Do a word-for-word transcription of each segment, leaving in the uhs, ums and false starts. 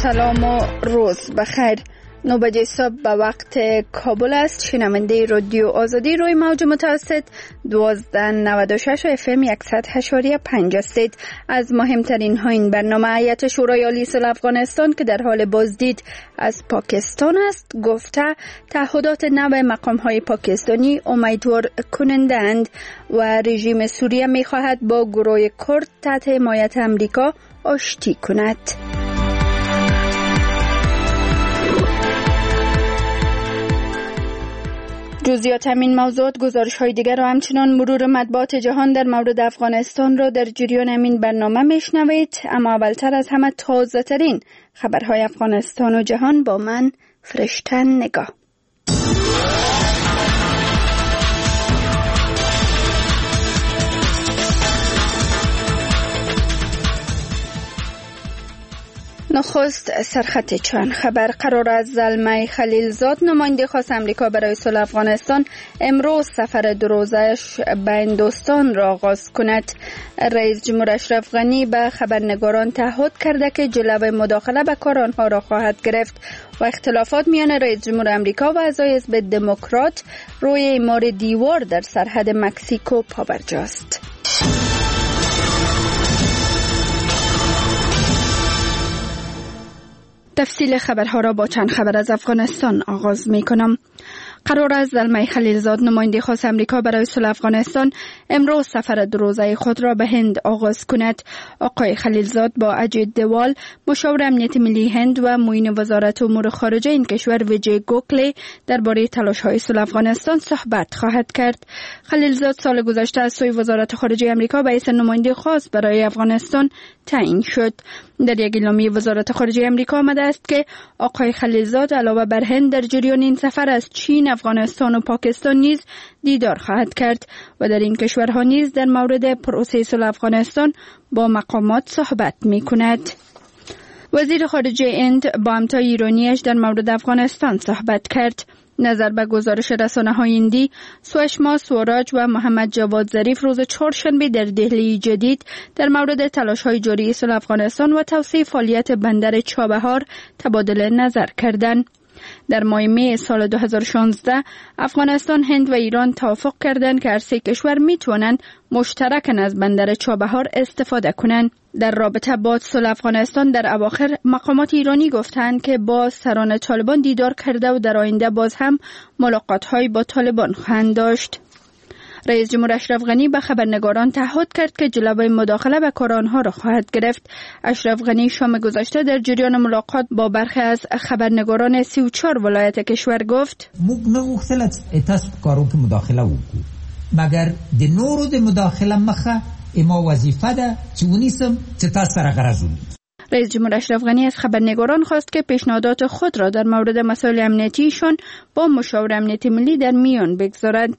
سلام و روز بخیر. نو بجه صبح به وقت کابل است. شنونده رادیو آزادی روی موج متوسط دوازده نود و شش اف ام صد و هشت و پنج هستید. از مهمترین ها این برنامه: هیئت شورای عالی صلح افغانستان که در حال بازدید از پاکستان است گفته تعهدات نو مقام های پاکستانی امیدوار کننده اند و رژیم سوریه می خواهد با گروه کرد تحت حمایت امریکا آشتی کند. جزئیات همین موضوعات، گزارش های دیگر و همچنان مرور مطبوعات جهان در مورد افغانستان را در جریان همین برنامه میشنوید. اما اولتر از همه تازه ترین خبرهای افغانستان و جهان با من فرشته نگاه. نخست سرخط چند خبر. قرار است زلمه خلیلزاد نماینده خاص امریکا برای صلح افغانستان امروز سفر دو روزه‌اش به هندوستان را آغاز کند. رئیس جمهور اشرف غنی به خبرنگاران تعهد کرده که جلوی مداخله به کار آنها را خواهد گرفت و اختلافات میان رئیس جمهور امریکا و اعضای حزب دموکرات روی اعمار دیوار در سرحد مکزیکو پابرجاست. تفصیل خبرها را با چند خبر از افغانستان آغاز می کنم. قرار است زلمه خلیلزاد نماینده خاص امریکا برای صلح افغانستان امروز سفر دو روزه خود را به هند آغاز کند. آقای خلیلزاد با اجیت دوال مشاور امنیت ملی هند و معین وزارت امور خارجه این کشور ویجی گوکلی درباره تلاش‌های صلح افغانستان صحبت خواهد کرد. خلیلزاد سال گذشته از سوی وزارت خارجه امریکا به حیث نماینده خاص برای افغانستان تعیین شد. در یک اعلامیه وزارت خارجه امریکا آمده است که آقای خلیلزاد علاوه بر هند در جریان این سفر از چین، افغانستان و پاکستان نیز دیدار خواهد کرد و در این کشورها نیز در مورد پروسه صلح افغانستان با مقامات صحبت می کند. وزیر خارجه هند با همتای ایرانیش در مورد افغانستان صحبت کرد. نظر به گزارش رسانه‌های هندی، سوشما سوراج و محمد جواد ظریف روز چهارشنبه در دهلی جدید در مورد تلاش‌های جاری صلح افغانستان و توسعه فعالیت بندر چابهار تبادل نظر کردند. در ماه می سال دو هزار و شانزده افغانستان، هند و ایران توافق کردند که هر سه کشور میتوانند مشترکاً از بندر چابهار استفاده کنند. در رابطه با صلح افغانستان در اواخر مقامات ایرانی گفتند که با سران طالبان دیدار کرده و در آینده باز هم ملاقات‌های با طالبان خواهند داشت. رئیس جمهور اشرف غنی به خبرنگاران تعهد کرد که جلوی مداخله به کار آنها را خواهد گرفت. اشرف غنی شام گذشته در جریان ملاقات با برخی از خبرنگاران سی و چهار ولایت کشور گفت: موږ نه غوښتل تاسو په کارو کې مداخله وکړو، مګر د نورو د مداخله مخه ما وظیفه ده چې ونیسم چې تاسو سره غرض ولري. رئیس جمهور اشرف غنی از خبرنگاران خواست که پیشنهادات خود را در مورد مسائل امنیتیشان با مشاور امنیت ملی در میان بگذارد.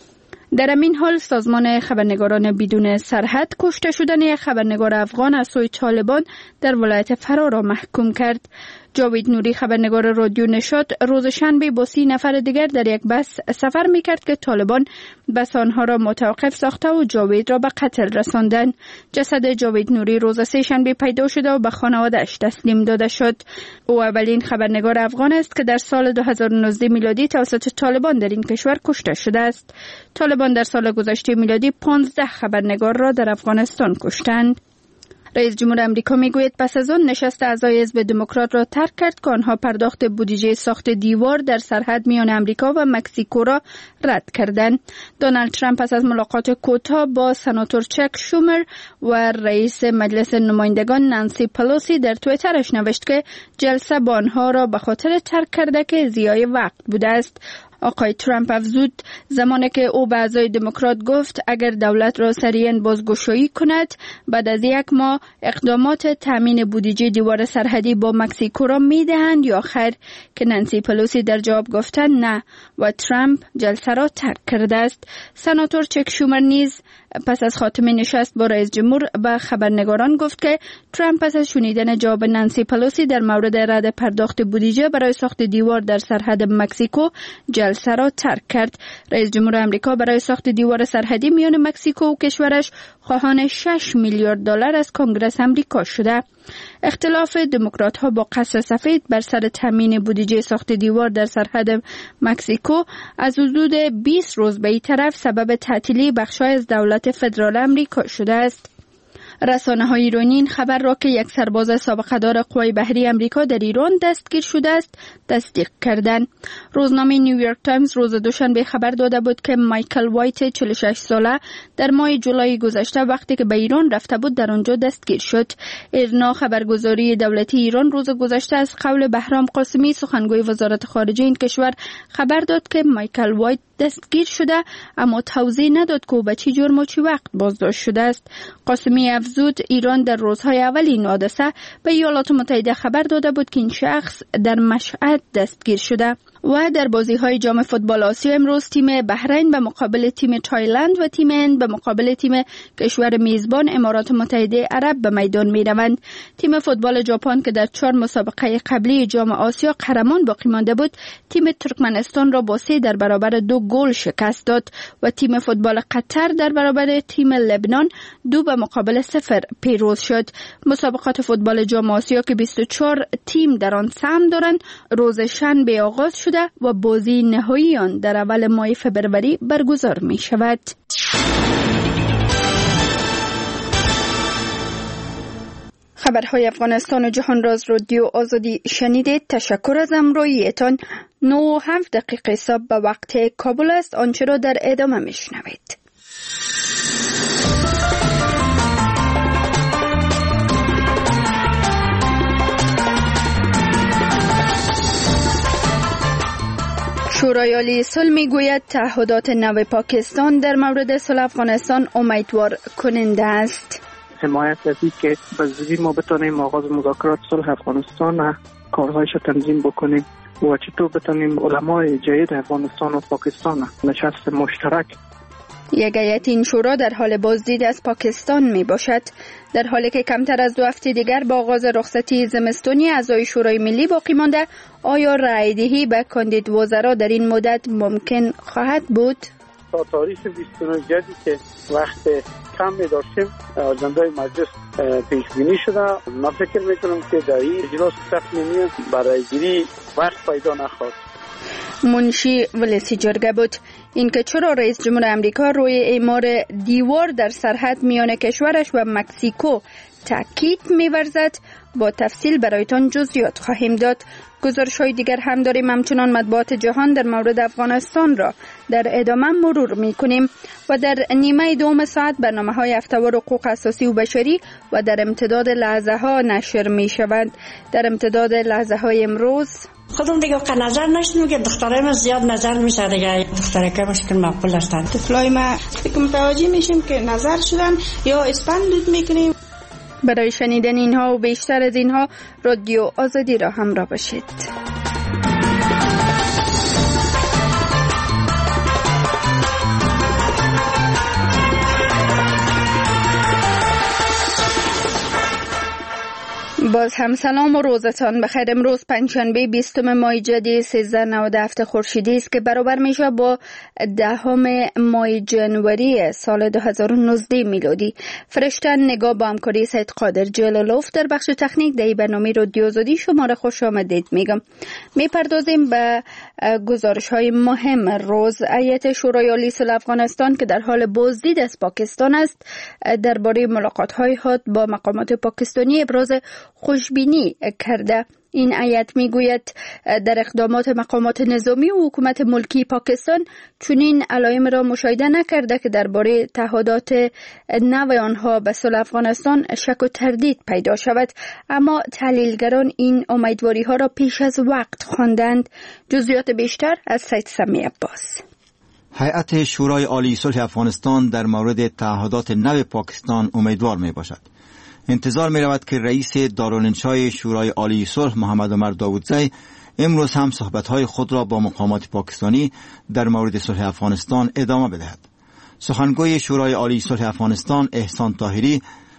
در همین حال سازمان خبرنگاران بدون سرحد کشته شدن یک خبرنگار افغان از سوی طالبان در ولایت فرا را محکوم کرد. جاوید نوری خبرنگار رادیو نشاط روز شنبه با سی نفر دیگر در یک بس سفر میکرد که طالبان بس آنها را متوقف ساخته و جاوید را به قتل رساندند. جسد جاوید نوری روز سه شنبه پیدا شده و به خانواده‌اش تسلیم داده شد. او اولین خبرنگار افغان است که در سال دو هزار و نوزده میلادی توسط طالبان در این کشور کشته شده است. طالبان در سال گذشته میلادی پانزده خبرنگار را در افغانستان کشتند. رئیس جمهور امریکا میگوید پس از آن نشست اعضای حزب دموکرات را ترک کرد که آنها پرداخت بودجه ساخت دیوار در سرحد میان امریکا و مکزیکو را رد کردند. دونالد ترامپ پس از ملاقات کوتاه با سناتور چک شومر و رئیس مجلس نمایندگان نانسی پلوسی در توییترش نوشت که جلسه با آنها را به خاطر ترک کرده که ضیاع وقت بوده است. آقای ترامپ افزود زمانی که او به اعضای دموکرات گفت اگر دولت را سریعاً بازگشایی کند بعد از یک ماه اقدامات تامین بودجه دیوار سرحدی با مکزیکو را میدهند یا خیر، که نانسی پلوسی در جواب گفتند نه و ترامپ جلسه را ترک کرده است. سناتور چک شومر نیز پس از خاتمه نشست با رئیس جمهور به خبرنگاران گفت که ترامپ پس از شنیدن جواب نانسی پلوسی در مورد رد پرداخت بودجه برای ساخت دیوار در سرحد مکزیکو جلسه مسلسل را ترک کرد. رئیس جمهور آمریکا برای ساخت دیوار سرحدی میان مکزیکو و کشورش خواهان شش میلیارد دلار از کنگره آمریکا شده. اختلاف دموکرات ها با قصر سفید بر سر تامین بودجه ساخت دیوار در سرحد مکزیکو از حدود بیست روز به این طرف سبب تعطیلی بخش‌های از دولت فدرال آمریکا شده است. رسانه های ایرانی این خبر را که یک سرباز سابقه دار قوای بحری آمریکا در ایران دستگیر شده است تصدیق کردند. روزنامه نیویورک تایمز روز دوشنبه خبر داده بود که مایکل وایت چهل و شش ساله در ماه جولای گذشته وقتی که به ایران رفته بود در آنجا دستگیر شد. ایرنا خبرگزاری دولتی ایران روز گذشته از قول بهرام قاسمی سخنگوی وزارت خارجه این کشور خبر داد که مایکل وایت دستگیر شده، اما توضیح نداد که به چه جرم و چه وقت بازداشت شده است. قاسمی افزود ایران در روزهای اول این حادثه به ایالات متحده خبر داده بود که این شخص در مشهد دستگیر شده. و در بازی‌های جام فوتبال آسیا امروز تیم بحرین به مقابل تیم تایلند و تیم هند به مقابل تیم کشور میزبان امارات متحده عرب به میدان می‌روند. تیم فوتبال ژاپن که در چهار مسابقه قبلی جام آسیا قهرمان باقی مانده بود، تیم ترکمنستان را با سه در برابر دو گل شکست داد و تیم فوتبال قطر در برابر تیم لبنان دو به مقابل صفر پیروز شد. مسابقات فوتبال جام آسیا که بیست و چهار تیم در آن سهم دارند روز شنبه آغاز شد و بازی نهایی آن در اول ماه فبروری برگزار می شود. خبرهای افغانستان و جهان را از رادیو آزادی شنیدید. تشکر از همراهیتان. نه و هفت دقیقه صبح به وقت کابل است. آنچه را در ادامه می شنوید. شورای عالی صلح میگوید تعهدات نو پاکستان در مورد صلح افغانستان امیدوار کننده است. حمایت از این که به زودی ما بتانیم آغاز مذاکرات صلح افغانستان و کارهایش تنظیم بکنیم و چطور بتانیم علمای جدید افغانستان و پاکستان نشست مشترک. یک هیئت این شورا در حال بازدید از پاکستان می باشد. در حالی که کمتر از دو هفته دیگر با آغاز رخصتی زمستانی اعضای شورای ملی باقی مانده، آیا رأی دهی به کاندید وزرا در این مدت ممکن خواهد بود؟ تا تاریخ بیست و نه جدی که وقت کم می داشتیم اجندای مجلس پیش بینی شده. من فکر میکنم که در این اجلاس تقنینی برای گیری وقت پیدا نخواهد. منشی ولسی جرگه بود. اینکه چرا رئیس جمهور آمریکا روی اعمار دیوار در سرحد میان کشورش و مکزیکو تاکید می‌ورزد با تفصیل برایتان جزئیات خواهیم داد. گزارش‌های دیگر هم داریم. همچنان مطبوعات جهان در مورد افغانستان را در ادامه مرور می‌کنیم و در نیمه دوم ساعت برنامه‌های هفته‌وار حقوق اساسی و بشری و در امتداد لحظه‌ها نشر می‌شوند. در امتداد لحظه‌های امروز خودم دیگه که نظر نشدیم که دخترای ما زیاد نظر میشه دیگه دخترای که مشکل مقبول هستند. طفلای ما که متوجه میشیم که نظر شدن یا اسپند دود میکنیم. برای شنیدن اینها و بیشتر از اینها رادیو آزادی را همراه باشید. باز هم سلام و روزتان بخیر. امروز پنجشنبه بیستم ماه جدی سیزده نود و هفت خورشیدی است که برابر میشه با دهم ماه جنوری سال دو هزار و نوزده میلادی. فرشتن نگاه با همکاری سید قادر جلالوف در بخش تکنیک در برنامه رادیو آزادی شما را خوش آمدید میگم. میپردازیم به گزارش های مهم روز. هیئت شورای عالی صلح افغانستان که در حال بازدید از پاکستان است درباره ملاقات های خود با مقامات پاکستانی ابراز خوشبینی کرده. این هیئت میگوید در اقدامات مقامات نظامی و حکومت ملکی پاکستان چنین علائم را مشاهده نکرده که درباره تعهدات نو آنها به صلح افغانستان شک و تردید پیدا شود، اما تحلیلگران این امیدواری ها را پیش از وقت خواندند. جزئیات بیشتر از سید سمی عباس. هیئت شورای عالی صلح افغانستان در مورد تعهدات نو پاکستان امیدوار می باشد. انتظار می رود که رئیس دارالانشای شورای عالی صلح محمد عمر داودزی امروز هم صحبت‌های خود را با مقامات پاکستانی در مورد صلح افغانستان ادامه بدهد. سخنگوی شورای عالی صلح افغانستان احسان طاهری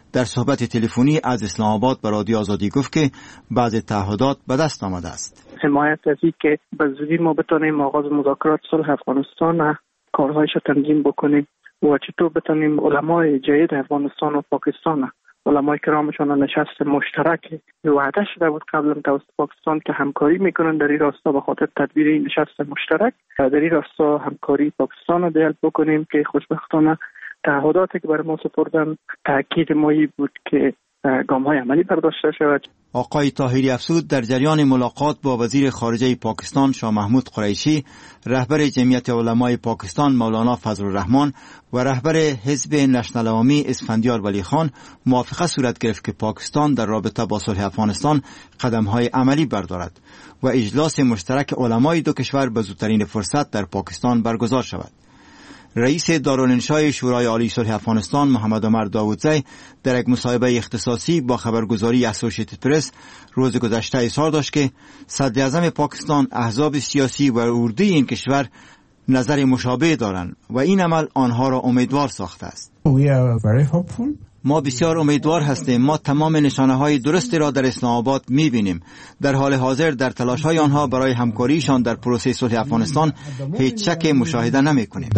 در صحبت تلفنی از اسلام آباد به رادیو آزادی گفت که بعضی تعهدات به دست آمده است. حمایت از این که به زودی ما بتونیم آغاز مذاکرات صلح افغانستان کارهایش تنظیم بکنیم و چطور بتونیم علمای جدید افغانستان و پاکستان، علمای کرامشان نشست مشترک وعده شده بود قبلا توسط پاکستان که همکاری میکنن در این راستا به خاطر تدبیر این نشست مشترک، در این راستا همکاری پاکستان رو جلب بکنیم که خوشبختانه تعهداتی که برای ما سپردن تاکید مایی بود که گام‌های عملی برداشته شود. آقای طاهری افزود در جریان ملاقات با وزیر خارجه پاکستان شاه محمود قریشی، رهبر جمعیت علمای پاکستان مولانا فضل الرحمن و رهبر حزب نشنل عوامی اسفندیار ولی خان موافقه صورت گرفت که پاکستان در رابطه با صلح افغانستان قدم‌های عملی بردارد و اجلاس مشترک علمای دو کشور به زودترین فرصت در پاکستان برگزار شود. رئیس دارالانشای شورای عالی صلح افغانستان محمد عمر داوودزی در یک مصاحبه اختصاصی با خبرگزاری اسوسییتد پرس روز گذشته اظهار داشت که صدر اعظم پاکستان، احزاب سیاسی و اردوی این کشور نظر مشابه دارند و این عمل آنها را امیدوار ساخته است. ما بسیار امیدوار هستیم. ما تمام نشانه های درستی را در اسلام آباد می بینیم. در حال حاضر در تلاش های آنها برای همکاریشان در پروسه صلح افغانستان هیچ شک مشاهده نمی کنیم.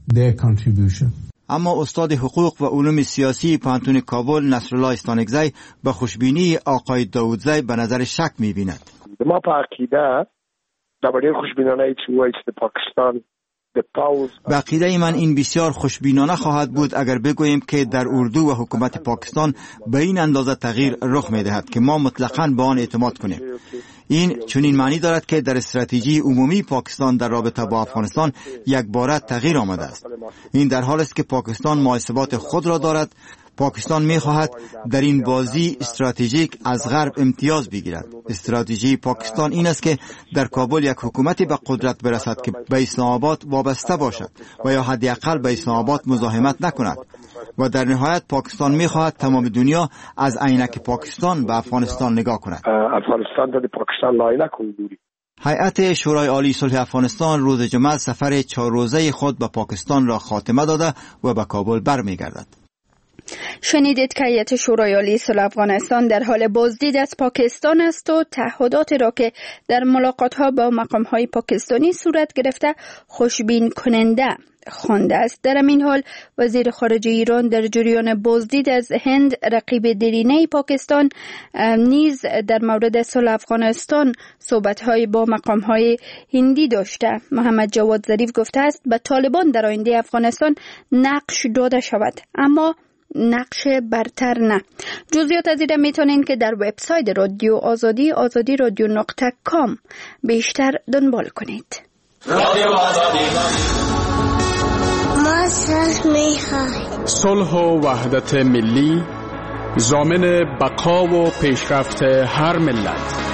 اما استاد حقوق و علوم سیاسی پانتون کابل نصرالله استانکزی به خوشبینی آقای داوودزی به نظر شک می بیند. ما په عقیده دا ډېر خوشبینانه چې وایي چې پاکستان به عقیده من این بسیار خوشبینانه خواهد بود اگر بگوییم که در اردو و حکومت پاکستان به این اندازه تغییر رخ می دهد که ما مطلقاً به آن اعتماد کنیم. این چنین معنی دارد که در استراتژی عمومی پاکستان در رابطه با افغانستان یک باره تغییر آمده است. این در حال است که پاکستان محاسبات خود را دارد. پاکستان می خواهد در این بازی استراتژیک از غرب امتیاز بگیرد. استراتژی پاکستان این است که در کابل یک حکومتی به قدرت برسد که به اسلام آباد وابسته باشد و یا حداقل به اسلام آباد مزاحمت نکند و در نهایت پاکستان می خواهد تمام دنیا از عینک پاکستان به افغانستان نگاه کند. افغانستان در پاکستان لایه نکنید. هیئت شورای عالی صلح افغانستان روز جمعه سفر چهار روزه خود به پاکستان را خاتمه داده و به کابل برمیگردد. شنیدید که هیئت شورای عالی صلح افغانستان در حال بازدید از پاکستان است و تعهداتی را که در ملاقات‌ها با مقام‌های پاکستانی صورت گرفته خوشبین کننده خوانده است. در این حال وزیر خارجه ایران در جریان بازدید از هند رقیب دیرینه پاکستان نیز در مورد صلح افغانستان صحبت‌های با مقام‌های هندی داشته. محمد جواد ظریف گفته است به طالبان در آینده افغانستان نقش داده شود، اما نقش برتر نه. جزئیات از این میتونین که در وبسایت رادیو آزادی آزادی رادیو نقطه کام بیشتر دنبال کنید. رادیو آزادی ما صلح میخواهیم. صلح و وحدت ملی ضامن بقا و پیشرفت هر ملت.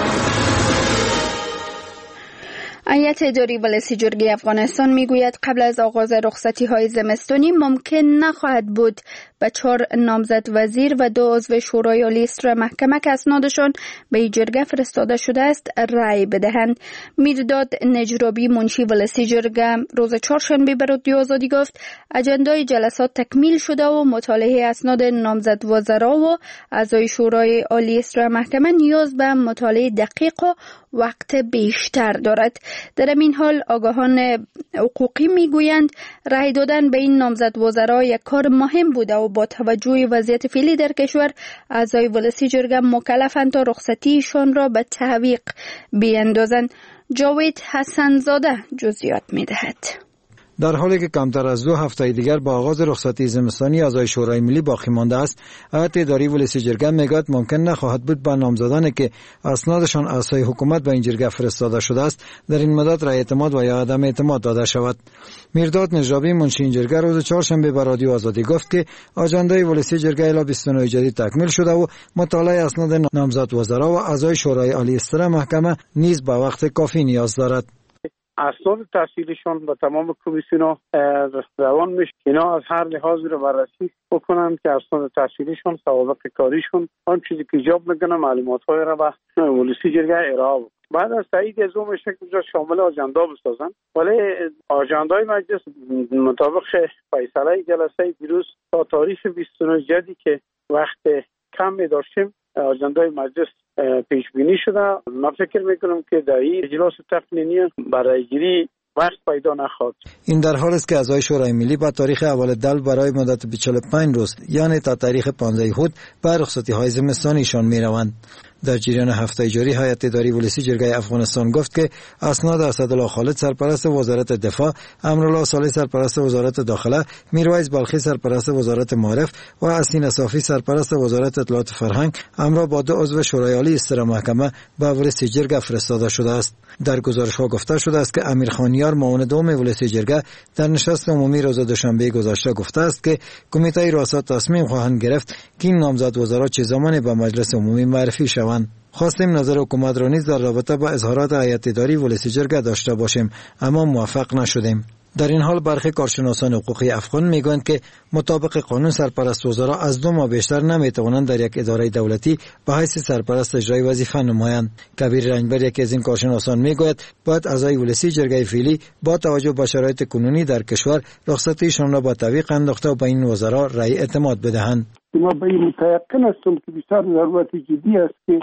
هیئت اداری ولسی جرگه افغانستان میگوید قبل از آغاز رخصتی های زمستانی ممکن نخواهد بود به چهار نامزد وزیر و دو عضو شورای عالی اصلاح محکمه که اسنادشان به جرگه فرستاده شده است رأی بدهند. میرداد نجرابی منشی ولسی جرگه روز چهارشنبه به رادیو آزادی گفت اجندای جلسات تکمیل شده و مطالعه اسناد نامزد وزرا و اعضای شورای عالی اصلاح محکمه نیاز به مطالعه دقیق و وقت بیشتر دارد. در این حال آگاهان حقوقی میگویند رأی دادن به این نامزد وزرا یک کار مهم بوده و با توجه وضعیت فعلی در کشور اعضای ولسی جرگه مکلفند تا رخصتیشان را به تعویق بیاندازند. جاوید حسنزاده جزئیات میدهد. در حالی که کمتر از دو هفته دیگر با آغاز رخصتی زمستانی اعضای شورای ملی باقی مانده است، هیئت اداری ولسی جرگه میگوید ممکن نخواهد بود به نامزدانی که اسنادشان اعضای حکومت به این جرگه فرستاده شده است در این مدت رأی اعتماد و یا عدم اعتماد داده شود. میرداد نجرابی منشی این جرگه روز چهارشنبه به رادیو آزادی گفت که آژاندای ولسی جرگه الی بیست و نه جدید تکمیل شده و مطالعه اسناد نامزد وزرا و اعضای شورای عالی اصلاح محکمه نیز به وقت کافی نیاز دارد. اسناد تحصیلیشون با تمام کمیسیون‌ها روان میشه. اینا از هر لحاظی رو بررسی بکنن که اسناد تحصیلیشون، سوابق کاریشون، آن چیزی که ایجاب میکنه معلومات‌های را به ولسی جرگه ارائه بکنه. بعد از تایید از اون میشه که شامل آجندا بسازن. ولی آجندای مجلس مطابق فیصله جلسه دیروز تا تاریخ بیست و نه جدی که وقت کم می داشتیم آجندای مجلس پیش بینی شده. من فکر میکنم که در این اجلاس تقنینی برای گیری وقت پیدا نخواهد. این در حالی است که اعضای شورای ملی با تاریخ اول دل برای مدت چهل و پنج روز یعنی تا تاریخ پانزده هود به رخصتی های زمستانیشان می روند. در جریان هفته جاری هیئت اداری ولسی جرگه افغانستان گفت که اسناد اسدالله خالد سرپرست وزارت دفاع، امرالله صالح سرپرست وزارت داخله، میرویس بلخی سرپرست وزارت معارف و حسین صافی سرپرست وزارت اطلاعات فرهنگ همراه با دو عضو شورای عالی استرا محکمه به ولسی جرگه فرستاده شده است. در گزارش ها گفته شده است که امیر خانیار معاون دوم ولسی جرگه در نشست عمومی روز دوشنبه گذشته گفته است که کمیته ریاست تصمیم خواهند گرفت که این نامزد وزرا چه زمانی به مجلس عمومی معرفی شوند. خواستیم نظر حکومت را نیز در رابطه با اظهارات هیئت اداری ولسی جرگه داشته باشیم اما موفق نشدیم. در این حال برخی کارشناسان حقوقی افغان میگویند که مطابق قانون سرپرست وزرا از دو ماه بیشتر نمیتوانند در یک اداره دولتی به حیث سرپرست اجرای وظیفه نمایند. کبیر رنجبر یکی از این کارشناسان میگوید باید اعضای ولسی جرگه فعلی با توجه به شرایط کنونی در کشور رخصتیشان را با تعویق انداخته و به این وزرا رأی اعتماد بدهند. ما به این متيقن هستم که بسیار ضرورت جدی است که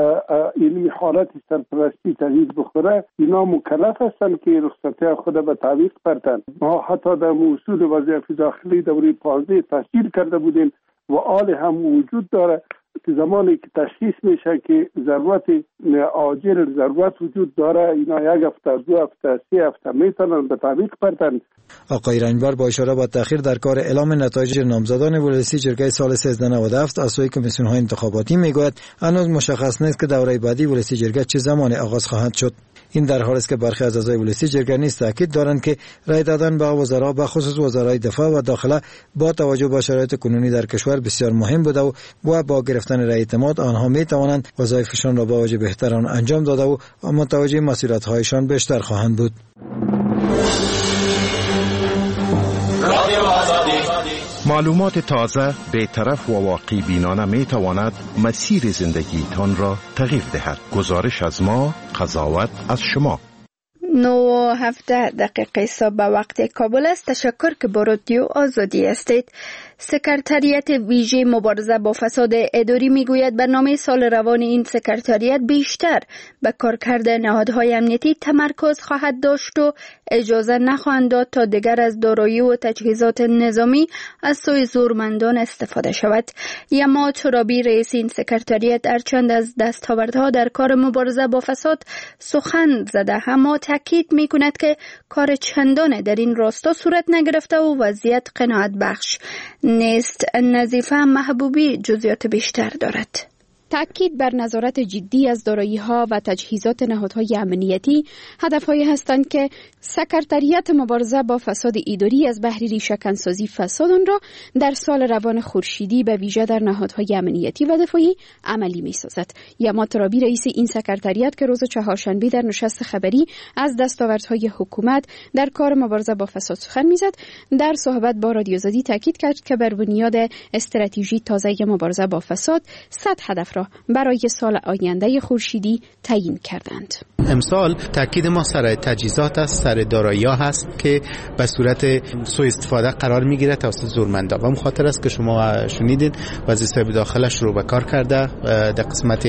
این حالت سرپرستی تغییر بخوره. اینا مکلف هستند که رخصتی خود به تعویق بردن. ما حتی در موضوع وظایف داخلی دوره پانزده تشکیل کرده بودیم و آل هم وجود داره که زمانی که تشخیص میشه که ضرورت عاجل ضرورت وجود داره اینا یک هفته دو هفته سه هفته میتونن به تعویق بردن. آقای رنجبر با اشاره به تأخیر در کار اعلام نتایج نامزدان ولسی جرگه سال سیزده نود و هفت از سوی کمیسیون های انتخاباتی میگوید هنوز مشخص نیست که دوره بعدی ولسی جرگه چه زمان آغاز خواهد شد. این در حالی است که برخی از اعضای ولسی جرگه نیز تاکید دارند که رای دادن به وزرا به خصوص وزرای دفاع و داخله با توجه به شرایط کنونی در کشور بسیار مهم بوده و با گرفتن رای اعتماد آنها می توانند وظایفشان را با وجه بهتران انجام داده و متوجه مسئولیت‌هایشان بیشتر خواهند بود. معلومات تازه، بی‌طرف و واقع بینانه می تواند مسیر زندگیتان را تغییر دهد. گزارش از ما، قضاوت از شما. نو و هفده دقیقه صبح به وقت کابل است. تشکر که با رادیو آزادی هستید. سکرتریت ویژه مبارزه با فساد اداری میگوید برنامه سال روان این سکرتریت بیشتر به کارکرد نهادهای امنیتی تمرکز خواهد داشت و اجازه نخواهند داد تا دیگر از دارایی و تجهیزات نظامی از سوی زورمندان استفاده شود. یما ترابی رئیس این سکرتریت هرچند از دستاوردها در کار مبارزه با فساد سخن زده اما تاکید میکند که کار چندان در این راستا صورت نگرفته و وضعیت قناعت بخش نیست. نظیفه محبوبی جزئیات بیشتر دارد. تأکید بر نظارت جدی از دارایی‌ها و تجهیزات نهادهای امنیتی هدف‌هایی هستند که سکرتریت مبارزه با فساد اداری از بهر ریشه‌کنسازی فساد آن را در سال روان خورشیدی به ویژه در نهادهای امنیتی و دفاعی عملی می‌سازد. یما ترابی رئیس این سکرتریت که روز چهارشنبه در نشست خبری از دستاوردهای حکومت در کار مبارزه با فساد سخن می‌زد، در صحبت با رادیو آزادی تأکید کرد که بر بنیاد استراتژی تازه مبارزه با فساد صد هدف را برای سال آینده خورشیدی تعیین کردند. امسال تاکید ما سر تجهیزات است، سر دارایی‌ها هست که به صورت سوء استفاده قرار میگیره توسط زورمندا و مخاطر است که شما شنیدید وزیر صاحب داخله شروع به کار کرده در قسمت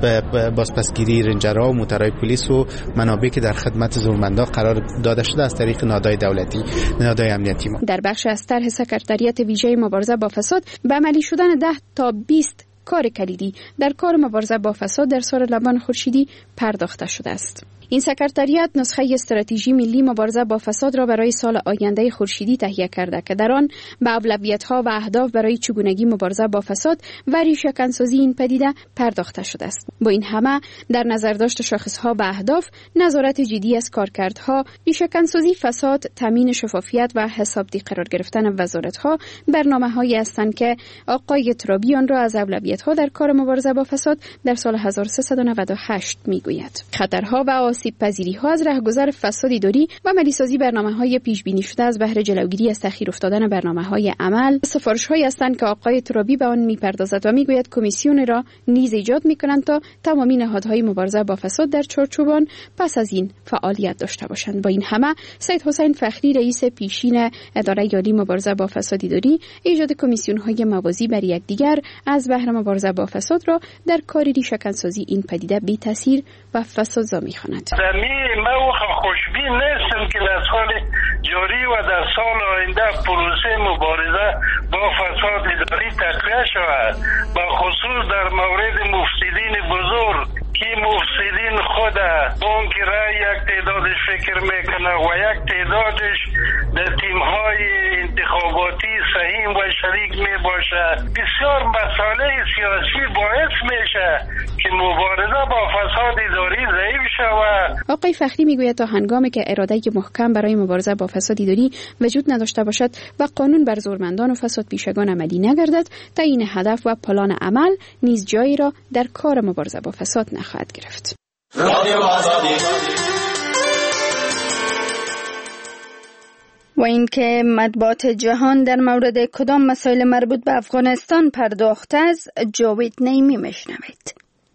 بازپسگیری رنجرها و موترهای پلیس و منابعی که در خدمت زورمندا قرار داده شده از طریق نهادهای دولتی، نهادهای امنیتی ما. در بخش از طرح سکرتریت ویژه مبارزه با فساد به عملی شدن ده تا بیست کار کلیدی در کار مبارزه با فساد در سال روان خورشیدی پرداخته شده است. این سکرتریت نسخه استراتژی ملی مبارزه با فساد را برای سال آینده خورشیدی تهیه کرده که در آن به اولویت‌ها و اهداف برای چگونگی مبارزه با فساد و ریشه‌کنسازی این پدیده پرداخته شده است. با این همه در نظر داشت شاخص‌ها و اهداف، نظارت جدی از کارکردها، ریشه‌کنسازی فساد، تامین شفافیت و حسابدهی قرار گرفتن وزارت‌ها برنامه‌هایی هستند که آقای ترابی آن را از اولویت‌ها در کار مبارزه با فساد در سال هزار و سیصد و نود و هشت می‌گوید. خطرها و آسیب پذیری ها از رهگذر فساد اداری و ملی‌سازی برنامه‌های پیش بینی شده از بهره جلوگیری از تأخیر افتادن برنامه‌های عمل سفارش‌هایی هستند که آقای ترابی به آن می‌پردازد و می‌گوید کمیسیون را نیز ایجاد می‌کنند تا تمامی نهادهای مبارزه با فساد در چارچوبان پس از این فعالیت داشته باشند. با این همه سید حسین فخری رئیس پیشین اداره عالی مبارزه با فساد اداری ایجاد کمیسیون‌های موازی بر یکدیگر از بهره مبارزه با فساد را در کار ریشه‌کنسازی این پدیده بی تاثیر و فسادزا می‌خواند. من خوشبین نیستم که در سال جاری و در سال آینده پروسه مبارزه با فساد اداری تقویه شود، به خصوص در مورد مفسدین بزرگ که مفسدین خود بانک رای یک تعدادش فکر میکنه و یک تعدادش در تیم‌های انتخاباتی سهیم و شریک میباشه. بسیار مسائل سیاسی باعث میشه که مبارزه با فساد اداری ضعیف شود. آقای فخری میگوید تا هنگامی که اراده محکم برای مبارزه با فساد اداری وجود نداشته باشد و قانون بر زورمندان و فساد پیشگان عملی نگردد، تا این هدف و پلان عمل نیز جایی را در کار مبارزه با فساد نخواهد گرفت. و اینکه مطبوعات جهان در مورد کدام مسائل مربوط به افغانستان پرداخته است، جاوید نیمی میشنوید.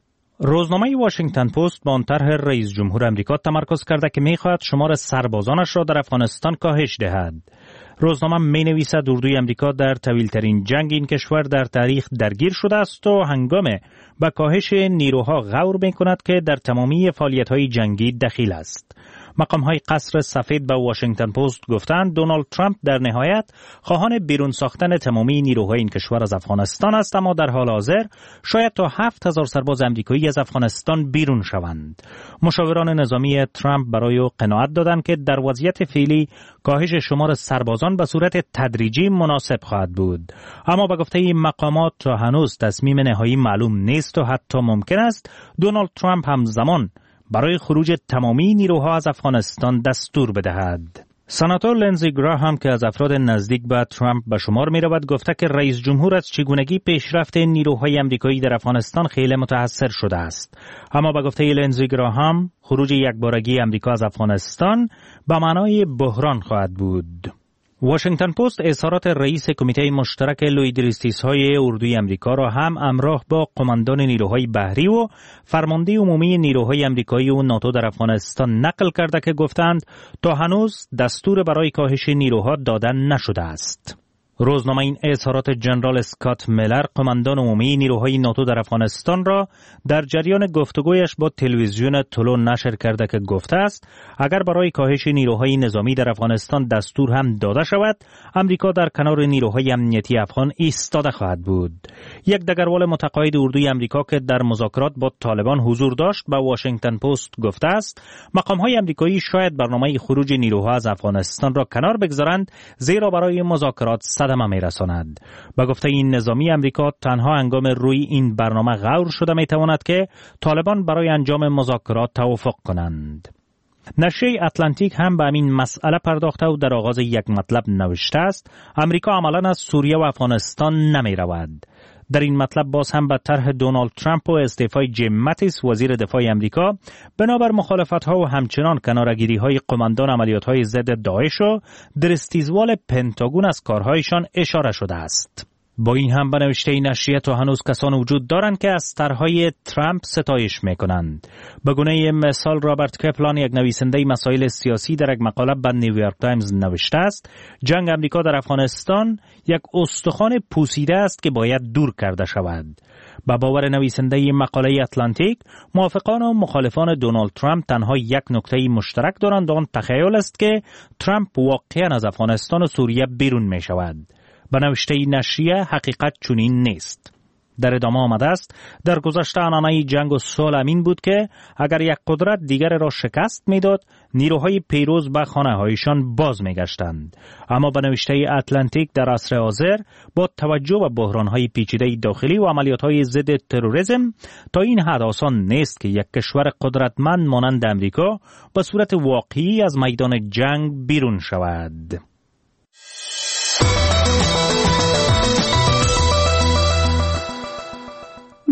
روزنامه واشنگتن پست با آن طرح رئیس جمهور امریکا تمرکز کرده که می‌خواهد شمار سربازانش را در افغانستان کاهش دهد. روزنامه می‌نویسد اردوی امریکا در طویل‌ترین جنگ این کشور در تاریخ درگیر شده است و هنگام به کاهش نیروها غور می‌کند که در تمامی فعالیت‌های جنگی دخیل است. مقام‌های قصر سفید به واشنگتن پست گفتند دونالد ترامپ در نهایت خواهان بیرون ساختن تمامی نیروهای این کشور از افغانستان است، اما در حال حاضر شاید تا هفت هزار سرباز امریکایی از افغانستان بیرون شوند. مشاوران نظامی ترامپ برای او قناعت دادند که در وضعیت فعلی کاهش شمار سربازان به صورت تدریجی مناسب خواهد بود، اما به گفته این مقامات تا هنوز تصمیم نهایی معلوم نیست و حتی ممکن است دونالد ترامپ همزمان برای خروج تمامی نیروها از افغانستان دستور بدهد. سناتور لنزی گراهام که از افراد نزدیک به ترامپ به شمار می رود گفته که رئیس جمهور از چگونگی پیشرفت نیروهای امریکایی در افغانستان خیلی متاثر شده است، اما به گفته لنزی گراهام خروج یکبارگی امریکا از افغانستان به معنای بحران خواهد بود. واشنگتن پست اظهارات رئیس کمیته مشترک لویدریستیس‌های اردوی امریکا را هم همراه با قماندان نیروهای بحری و فرمانده عمومی نیروهای امریکایی و ناتو در افغانستان نقل کرده که گفتند تا هنوز دستور برای کاهش نیروها داده نشده است. روزنامه این اظهارات جنرال اسکات میلر قماندان عمومی نیروهای ناتو در افغانستان را در جریان گفتگویش با تلویزیون تولو نشر کرده که گفته است اگر برای کاهش نیروهای نظامی در افغانستان دستور هم داده شود، امریکا در کنار نیروهای امنیتی افغان ایستاده خواهد بود. یک دگروال متقاعد اردوی امریکا که در مذاکرات با طالبان حضور داشت به واشنگتن پست گفته است مقام‌های امریکایی شاید برنامه خروج نیروها از افغانستان را کنار بگذارند، زیرا برای مذاکرات صدمه می‌رساند. با گفته این نظامی امریکا تنها هنگام روی این برنامه غور شده می‌تواند که طالبان برای انجام مذاکرات توافق کنند. نشریه اتلانتیک هم به همین مسئله پرداخته و در آغاز یک مطلب نوشته است امریکا عملاً از سوریه و افغانستان نمی رود. در این مطلب باز هم به طرح دونالد ترامپ و استعفای جیم ماتیس وزیر دفاع امریکا بنابر مخالفت‌ها و همچنان کناره‌گیری‌های قماندان عملیات‌های ضد داعش و درستیزوال پنتاگون از کارهایشان اشاره شده است. با این هم به نوشته نشریه تا هنوز کسان وجود دارند که از طرحهای ترامپ ستایش میکنند. به گونه مثال رابرت کپلان یک نویسنده مسائل سیاسی در یک مقاله به نیویورک تایمز نوشته است جنگ امریکا در افغانستان یک استخوان پوسیده است که باید دور کرده شود. با باور نویسنده مقاله اتلانتیک، موافقان و مخالفان دونالد ترامپ تنها یک نکته مشترک دارند، آن تخیل است که ترامپ واقعا از افغانستان و سوریه بیرون می شود. به نوشته نشریه حقیقت چنین نیست. در ادامه آمده است در گذشته عنعنه جنگ و صلح امین بود که اگر یک قدرت دیگر را شکست میداد نیروهای پیروز به خانه هایشان باز میگشتند. اما به نوشته اتلانتیک در عصر حاضر با توجه به بحران های پیچیده داخلی و عملیات های ضد تروریسم تا این حد آسان نیست که یک کشور قدرتمند مانند امریکا به صورت واقعی از میدان جنگ بیرون شود.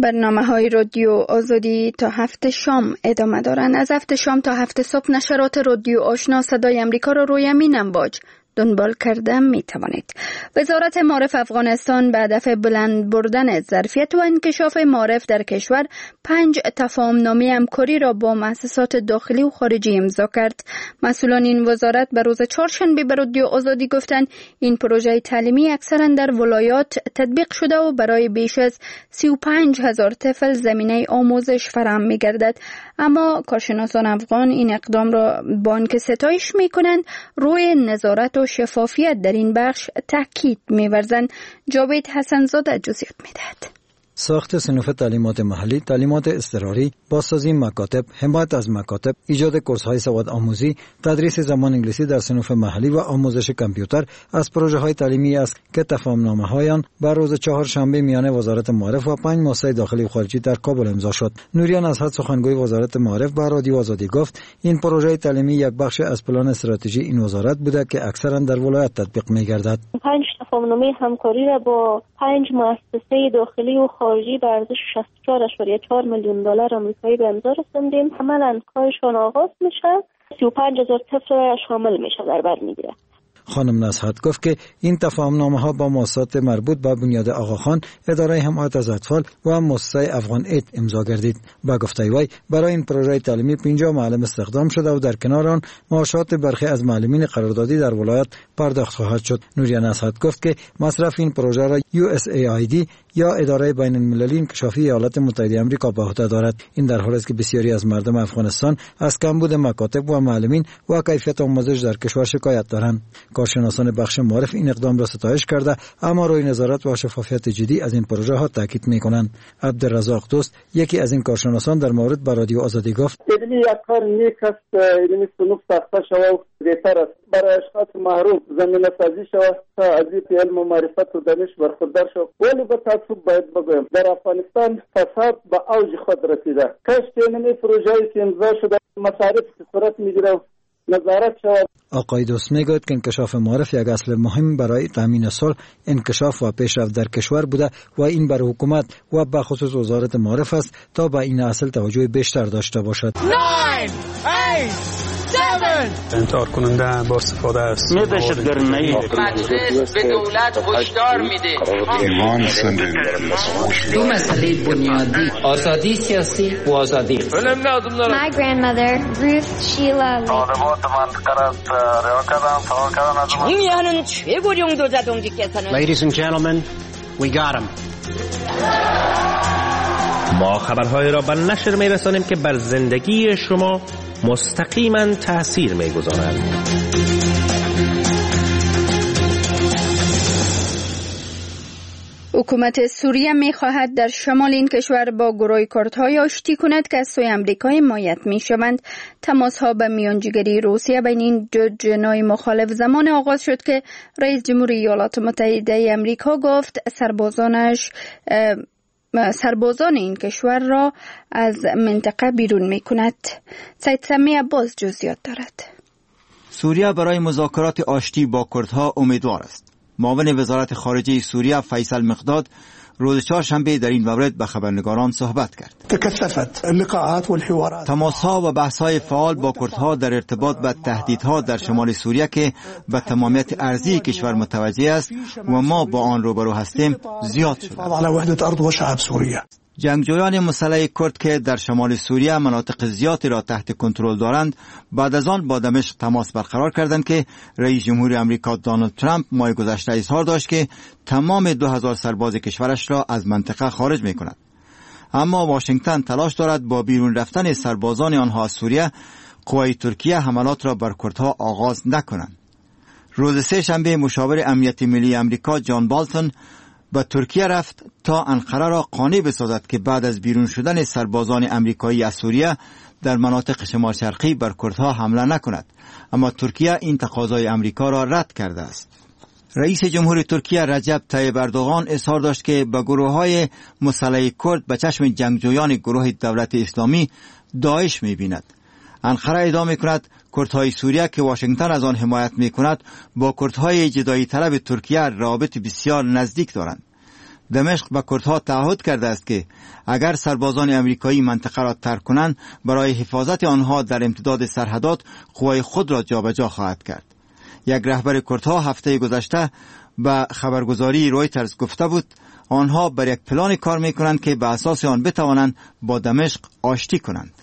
برنامه های رادیو آزادی تا هفت شام ادامه دارند. از هفت شام تا هفت صبح نشرات رادیو آشنا صدای امریکا را روی امین امواج دنبال کرده می توانید. وزارت معارف افغانستان به هدف بلند بردن ظرفیت و انکشاف معارف در کشور پنج تفاهمنامه همکاری را با مؤسسات داخلی و خارجی امضا کرد. مسئولان این وزارت به روز چهارشنبه به رادیو آزادی گفتند این پروژه تعلیمی اکثرا در ولایات تطبیق شده و برای بیش از سی و پنج هزار طفل زمینه آموزش فراهم می گردد. اما کارشناسان افغان این اقدام را با آنکه ستایش می کنند روی نظارت و شفافیت در این بخش تاکید می‌ورزند. جاوید حسن‌زاده جزئیات می‌دهد. ساخت صنوف تعلیمات محلی، تعلیمات اضطراری، بازسازی مکاتب، حمایت از مکاتب، ایجاد کورس‌های سواد آموزی، تدریس زبان انگلیسی در صنوف محلی و آموزش کامپیوتر از پروژه‌های تعلیمی است که تفاهمنامه‌های آن بر روز چهارشنبه میان وزارت معارف و پنج مؤسسه داخلی و خارجی در کابل امضا شد. نوریان ازحد سخنگوی وزارت معارف به رادیو آزادی گفت این پروژه تعلیمی یک بخش از پلان استراتژی این وزارت بوده که اکثرا در ولایت تطبیق می‌گردد. پنج تفاهمنامه همکاری را با پنج مؤسسه داخلی و خارجی به ارزش شصت و چهار ممیز چهار میلیون دلار آمریکایی به امضا رساندیم. عملاً کارشان آغاز میشه. سی و پنج هزار طفل را شامل میشه در بر میگیره. خانم نصحت گفت که این تفاهمنامه ها با مؤسسات مربوط به بنیاد آقاخان، اداره حمایت از اطفال و مؤسسه افغان اید امضا گردید. با گفته وی برای این پروژه تعلیمی پنجاه معلم استخدام شده و در کنار آن معاشات برخی از معلمین قراردادی در ولایت پرداخت خواهد شد. نوریا نصحت گفت که مصرف این پروژه را یو اس ای آی دی یا اداره بین المللی انکشافی ایالات متحده آمریکا به عهده دارد. این در حالی است که بسیاری از مردم افغانستان از کمبود مکاتب و معلمین و کیفیت آموزش در کشور شکایت دارند. کارشناسان بخش معارف این اقدام را ستایش کرده اما روی نظارت و شفافیت جدی از این پروژه ها تاکید می‌کنند. عبدالرزاق دوست یکی از این کارشناسان در مورد با رادیو آزادی گفت: علمی یک کار نیک است، علمی صنوف ساخته شود بهتر است برای اشخاص محروم زمینه سازی شود تا از این علم و معرفت و دانش برخوردار شود. ولی به تعصب باید بگویم در افغانستان فساد به اوج خود رسیده. کاش که این پروژه‌ای که امضا شده مصارف صورت می‌گیره نظارت شود. آقای دوست میگوید که انکشاف معارف یک اصل مهم برای تامین صلح، انکشاف و پیشرفت در کشور بوده و این بر حکومت و به خصوص وزارت معارف است تا به این اصل توجه بیشتر داشته باشد. انتحار کننده با استفاده است. دهشتگردی مجلس به دولت هشدار میده. دو مسئله بنیادی، آزادی سیاسی و آزادی. My grandmother Ruth Sheila 중요한 최고령 도자동지께서는 Ladies and gentlemen, we got him. ما خبرهای را به نشر می‌رسانیم که بر زندگی شما مستقیما تأثیر می‌گذارند. حکومت سوریه می‌خواهد در شمال این کشور با گروه کردهای آشتی کند که از سوی آمریکا حمایت می‌شوند. تماس‌ها به میانجیگری روسیه بین این دو جناح مخالف زمان آغاز شد که رئیس جمهوری ایالات متحده آمریکا گفت سربازانش سربازان این کشور را از منطقه بیرون می کند. سید سمی عباس جزئیات دارد. سوریه برای مذاکرات آشتی با کردها امیدوار است. معاون وزارت خارجه سوریه فیصل مقداد روز چهارشنبه در این مورد به خبرنگاران صحبت کرد. تکثفت اللقاءات والحوارات. تماس‌ها و بحث‌های فعال با کردها در ارتباط به تهدیدها در شمال سوریه که به تمامیت ارضی کشور متوجه است و ما با آن روبرو هستیم زیاد شده. على وحدة أرض وشعب سوريا. جنگجویان مسلح کرد که در شمال سوریه مناطق زیادی را تحت کنترل دارند بعد از آن با دمشق تماس برقرار کردند که رئیس جمهور آمریکا دونالد ترامپ ماه گذشته اظهار داشت که تمام دو هزار سرباز کشورش را از منطقه خارج می کند. اما واشنگتن تلاش دارد با بیرون رفتن سربازان آنها از سوریه قوای ترکیه حملات را بر کردها آغاز نکنند. روز سه شنبه مشاور امنیت ملی آمریکا جان بالتون به ترکیه رفت تا انقره را قانع بسازد که بعد از بیرون شدن سربازان امریکایی از سوریه در مناطق شمال شرقی بر کردها حمله نکند، اما ترکیه این تقاضای امریکا را رد کرده است. رئیس جمهور ترکیه رجب طیب اردوغان اظهار داشت که به گروه‌های مسلح کرد به چشم جنگجویان گروه دولت اسلامی داعش می‌بیند. انقره ادعا می‌کند کردهای سوریه که واشنگتن از آن حمایت می‌کند با کردهای جدایی طلب ترکیه رابط بسیار نزدیک دارند. دمشق به کردها تعهد کرده است که اگر سربازان امریکایی منطقه را ترک کنند برای حفاظت آنها در امتداد سرحدات قوای خود را جابجا خواهد کرد. یک رهبر کردها هفته گذشته به خبرگزاری رویترز گفته بود آنها بر یک پلان کار می کنند که به اساس آن بتوانند با دمشق آشتی کنند.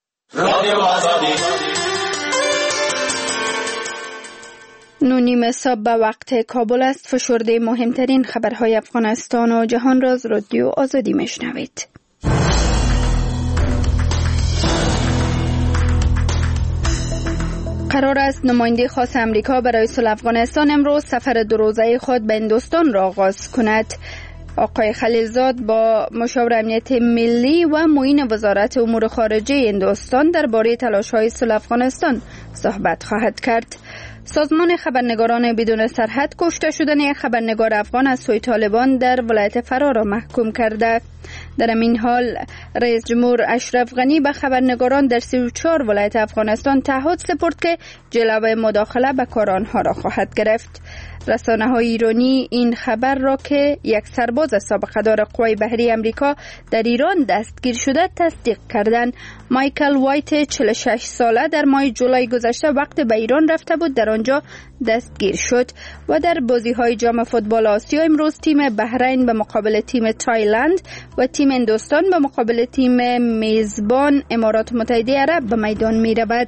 نونیم صبح به وقت کابل است. فشرده مهمترین خبرهای افغانستان و جهان را از رادیو آزادی میشنوید. قرار است نماینده خاص امریکا برای صلح افغانستان امروز سفر دو روزه خود به هندوستان را آغاز کند. آقای خلیلزاد با مشاور امنیت ملی و معین وزارت امور خارجه هندوستان درباره تلاش‌های صلح افغانستان صحبت خواهد کرد. سازمان خبرنگاران بدون سرحد کشته شدن یک خبرنگار افغان از سوی طالبان در ولایت فرار را محکوم کرده. در این حال رئیس جمهور اشرف غنی به خبرنگاران در سی و چهار ولایت افغانستان تعهد سپرد که جلوی مداخله به کار آنها را خواهد گرفت. رسانه های ایرانی این خبر را که یک سرباز سابقه دار قوای بحری امریکا در ایران دستگیر شده تصدیق کردند. مایکل وایت چهل و شش ساله در ماه جولای گذشته وقت به ایران رفته بود در آنجا دستگیر شد. و در بازی های جام فوتبال آسیا امروز تیم بحرین به مقابل تیم تایلند و تیم هندوستان به مقابل تیم میزبان امارات متحده عرب به میدان می رود.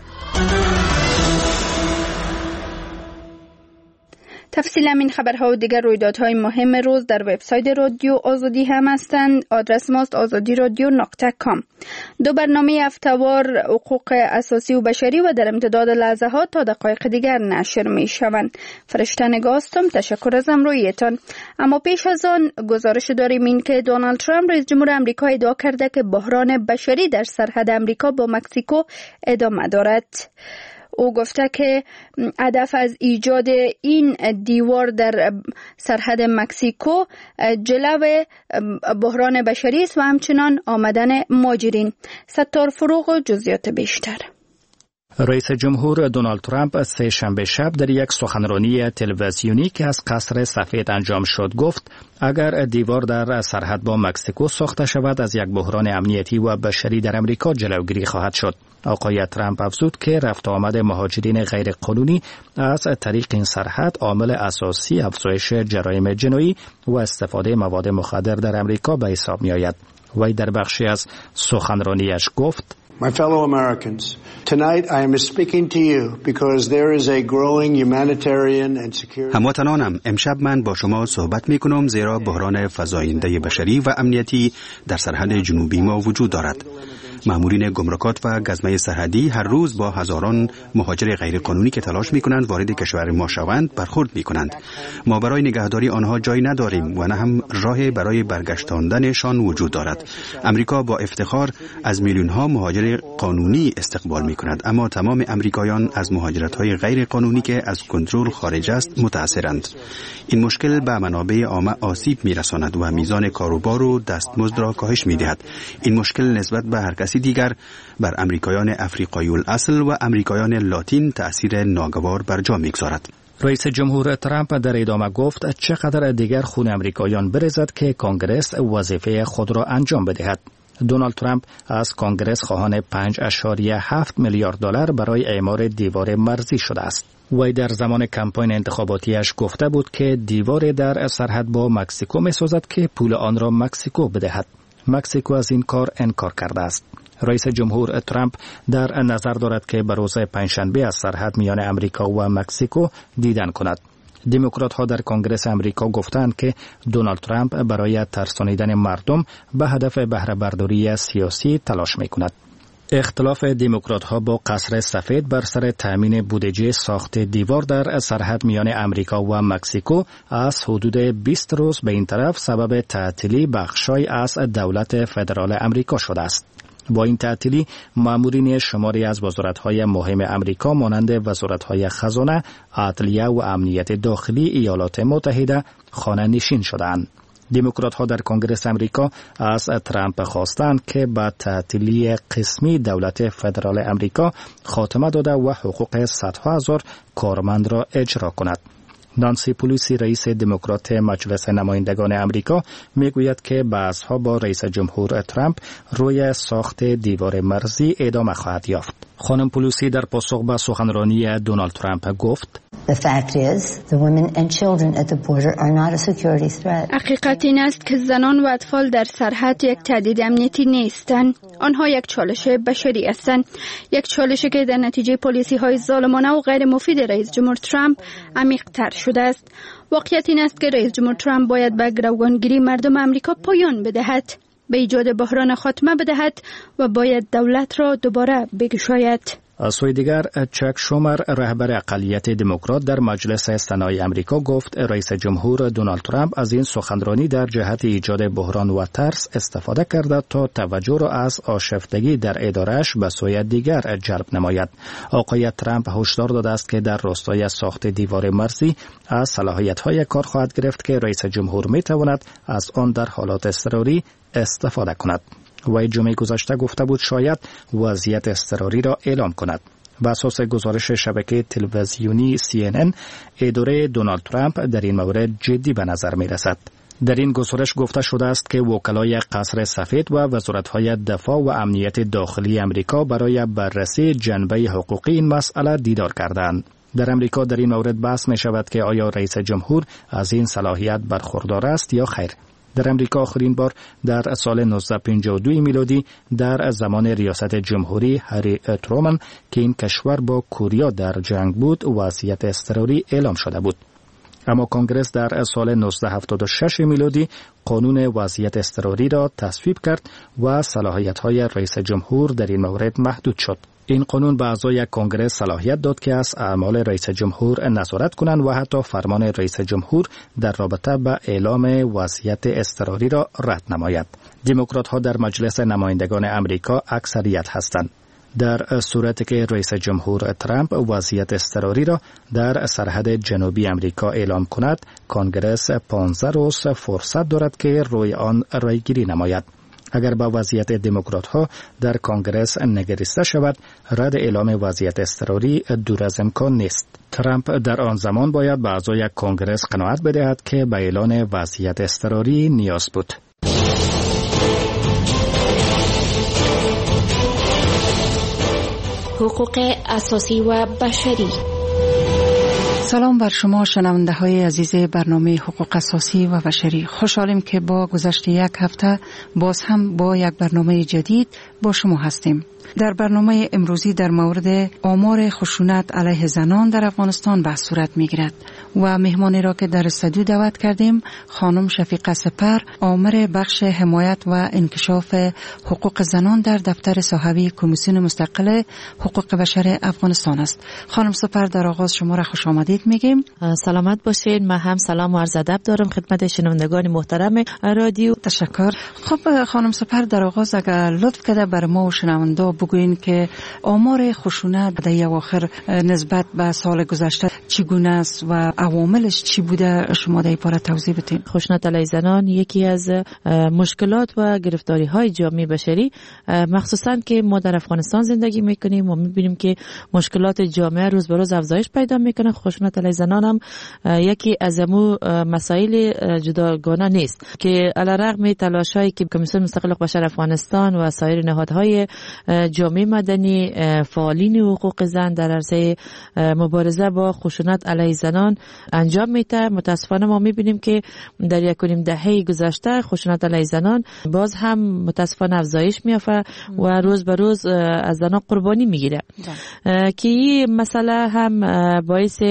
تفصیل همین خبرها و دیگر رویدادهای مهم روز در وبسایت رادیو آزادی هم هستند. آدرس ماست آزادی رادیو نقطه کام. دو برنامه هفته‌وار حقوق اساسی و بشری و در امتداد لحظه ها تا دقایق دیگر نشر می شوند. فرشته نگاستم، تشکر از همراهیتان. اما پیش از آن گزارش داریم این که دونالد ترامپ رئیس جمهور آمریکا ادعا کرده که بحران بشری در سرحد آمریکا با مکزیکو ادامه دارد. او گفته که هدف از ایجاد این دیوار در سرحد مکزیکو جلو بحران بشری است و همچنان آمدن مهاجرین. ستار فروغ و جزئیات بیشتر. رئیس جمهور دونالد ترامپ سه شنبه شب در یک سخنرانی تلویزیونی که از قصر سفید انجام شد گفت اگر دیوار در سرحد با مکزیکو ساخته شود از یک بحران امنیتی و بشری در امریکا جلوگیری خواهد شد. آقای ترامپ افزود که رفت آمد مهاجرین غیر قانونی از طریق این سرحد عامل اساسی افزایش جرایم جنایی و استفاده مواد مخدر در امریکا به حساب می آید. وی در بخشی از سخنرانیش گفت My fellow Americans, tonight I am speaking to you because there is a growing humanitarian and security. هموطنانم، امشب من با شما صحبت می کنم زیرا بحران فزاینده بشری و امنیتی در سرحد جنوبی ما وجود دارد. مامورین گمرکات و گزمه سرحدی هر روز با هزاران مهاجر غیرقانونی که تلاش می‌کنند وارد کشور ما شوند برخورد می‌کنند. ما برای نگهداری آنها جای نداریم و نه هم راه برای برگشتاندنشان وجود دارد. امریکا با افتخار از میلیون‌ها مهاجر قانونی استقبال می‌کند، اما تمام امریکایان از مهاجرت‌های غیرقانونی که از کنترل خارج است متأثرند. این مشکل به منابع عامه آسیب می‌رساند و میزان کاروبار و دستمزد را کاهش می‌دهد. این مشکل نسبت به هر کسی دیگر بر امریکایان افریقایی الاصل و امریکایان لاتین تأثیر ناگوار بر جا می‌گذارد. رئیس جمهور ترامپ در ادامه گفت چقدر دیگر خون امریکایان بریزد که کنگرس وظیفه خود را انجام بدهد. دونالد ترامپ از کنگرس خواهان پنج اشاریه هفت میلیارد دلار برای اعمار دیوار مرزی شده است. وی در زمان کمپاین انتخاباتیش گفته بود که دیوار در سرحد با مکزیکو می‌سازد که پول آن را مکزیکو بدهد. مکزیکو از این کار انکار کرده است. رئیس جمهور ترامپ در نظر دارد که به روز پنجشنبه از سرحد میان امریکا و مکزیکو دیدن کند. دموکرات ها در کنگرس امریکا گفتند که دونالد ترامپ برای ترسانیدن مردم به هدف بهره برداری سیاسی تلاش میکند. اختلاف دموکرات ها با قصر سفید بر سر تامین بودجه ساخت دیوار در سرحد میان امریکا و مکزیکو از حدود بیست روز به این طرف سبب تعطیلی بخشای از دولت فدرال امریکا شده است. با این تعطیلی مامورین شماری از وزارت‌های مهم امریکا مانند وزارت‌های خزانه، عدلیه و امنیت داخلی ایالات متحده خانه نشین شدند. دموکرات‌ها در کنگرس امریکا از ترامپ خواستند که با تعطیلی قسمی دولت فدرال امریکا خاتمه داده و حقوق صدها هزار کارمند را اجرا کند. نانسی پلوسی رئیس دموکرات مجلس نمایندگان امریکا میگوید که بحث‌ها با رئیس جمهور ترامپ روی ساخت دیوار مرزی ادامه خواهد یافت. خانم پلوسی در پاسخ به سخنرانی دونالد ترامپ گفت: The fact is, the women and children at the border are not a security threat. حقیقت این است که زنان و اطفال در سرحد یک تهدید امنیتی نیستند. آنها یک چالش بشری هستند. یک چالشی که در نتیجه پالیسی‌های ظالمانه و غیر مفید رئیس جمهور ترامپ عمیق‌تر شده است. واقعیت این است که رئیس جمهور ترامپ باید به گروگانگیری مردم امریکا پایان بدهد، به ایجاد بحران خاتمه بدهد و باید دولت را دوباره بگشاید. از سوی دیگر چک شومر رهبر اقلیت دموکرات در مجلس سنای امریکا گفت رئیس جمهور دونالد ترامپ از این سخنرانی در جهت ایجاد بحران و ترس استفاده کرده تا توجه را از آشفتگی در ادارهش به سوی دیگر جلب نماید. آقای ترامپ هشدار داده است که در راستای ساخت دیوار مرزی از صلاحیت‌های کار خواهد گرفت که رئیس جمهور می‌تواند از آن در حالات اضطراری استفاده کند. وی جمعه گذشته گفته بود شاید وضعیت اضطراری را اعلام کند. بر اساس گزارش شبکه تلویزیونی سی ان ان، اداره دونالد ترامپ در این مورد جدی به نظر می رسد. در این گزارش گفته شده است که وکلای قصر سفید و وزارت‌های دفاع و امنیت داخلی امریکا برای بررسی جنبه حقوقی این مسئله دیدار کردند. در امریکا در این مورد بحث می شود که آیا رئیس جمهور از این صلاحیت برخوردار است یا خیر. در امریکا آخرین بار در سال نوزده پنجاه و دو میلادی در زمان ریاست جمهوری هری ترومن که این کشور با کوریا در جنگ بود وضعیت اضطراری اعلام شده بود. اما کنگرس در سال نوزده هفتاد و شش میلادی قانون وضعیت اضطراری را تصویب کرد و صلاحیت‌های رئیس جمهور در این مورد محدود شد. این قانون به اعضای کنگره صلاحیت داد که از اعمال رئیس جمهور نظارت کنند و حتی فرمان رئیس جمهور در رابطه با اعلام وضعیت اضطراری را رد نماید. دموکرات‌ها در مجلس نمایندگان امریکا اکثریت هستند. در صورتی که رئیس جمهور ترامپ وضعیت اضطراری را در سرحد جنوبی امریکا اعلام کند، کنگره پانزده روز فرصت دارد که روی آن رایگیری نماید. اگر با وضعیت دموکرات ها در کنگرس نگریسته شود، رد اعلام وضعیت اضطراری دور از امکان نیست. ترامپ در آن زمان باید به اعضای کنگرس قناعت بدهد که به اعلان وضعیت اضطراری نیاز بود. حقوق اساسی و بشری. سلام بر شما شنونده های عزیز برنامه حقوق اساسی و بشری. خوشحالیم که با گذشت یک هفته باز هم با یک برنامه جدید با شما هستیم. در برنامه امروزی در مورد آمار خشونت علیه زنان در افغانستان بحث صورت می‌گیرد و مهمانی را که در استودیو دعوت کردیم خانم شفیقه سپر، آمر بخش حمایت و انکشاف حقوق زنان در دفتر صاحبی کمیسیون مستقل حقوق بشر افغانستان است. خانم سپر، در آغاز شما را خوش آمدید میگیم. سلامت باشین. من هم سلام و عرض ادب دارم خدمت شنوندگان محترم رادیو. تشکر. خب خانم سپر، در آغاز اگر لطف کرده بر ما و شنوندا بگوین که آمار خشونت در اواخر نسبت به سال گذشته چگونه است و عواملش چی بوده، شما در این باره توضیح بدین. خشونت علیه زنان یکی از مشکلات و گرفتاری های جامعه بشری، مخصوصا که ما در افغانستان زندگی میکنیم و میبینیم که مشکلات جامعه روز به روز افزایش پیدا میکنه. خشونت علیه زنان هم یکی از امو مسائل جداگانه نیست که علیرغم تلاشایی که کمیسیون مستقل حقوق بشر افغانستان و سایر نهادهای جامعه مدنی، فعالین حقوق زن در عرصه مبارزه با خشونت علیه زنان انجام میده، متاسفانه ما میبینیم که در یک و نیم دهه گذشته خشونت علیه زنان باز هم متاسفانه افزایش میافته و روز به روز از زنان قربانی میگیره که این مسئله هم باعث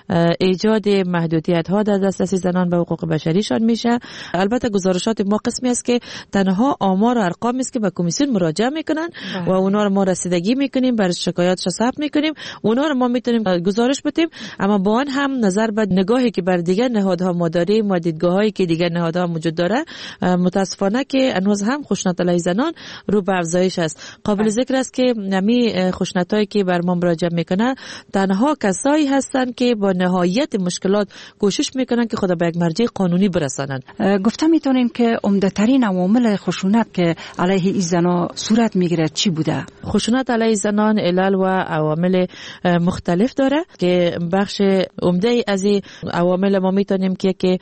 ایجاد محدودیت ها در دسترسی زنان به حقوق بشریشان میشه. البته گزارشات ما قسمی است که تنها آمار و ارقام است که به کمیسیون مراجعه میکنن و اونا رو ما رسیدگی میکنیم، برای شکایاتش ثبت میکنیم، اونا رو ما میتونیم گزارش بدیم. اما با آن هم نظر به نگاهی که بر دیگر نهادها ما داریم و دیدگاهایی که دیگر نهادها موجود داره، متاسفانه که هنوز هم خشونت علیه زنان رو به افزایش است. قابل ذکر است که نمی خشونتایی که بر ما مراجعه میکنه تنها کسایی هستند که با نهایت مشکلات کوشش میکنن که خود به یک مرجع قانونی برسانند. گفتم میتونین که عمده ترین عوامل خشونت که علیه این زنا صورت میگیره چی بوده؟ خشونت علیه زنان علل و عوامل مختلف داره که بخش بخش عمده از این عوامل ما میتونیم که که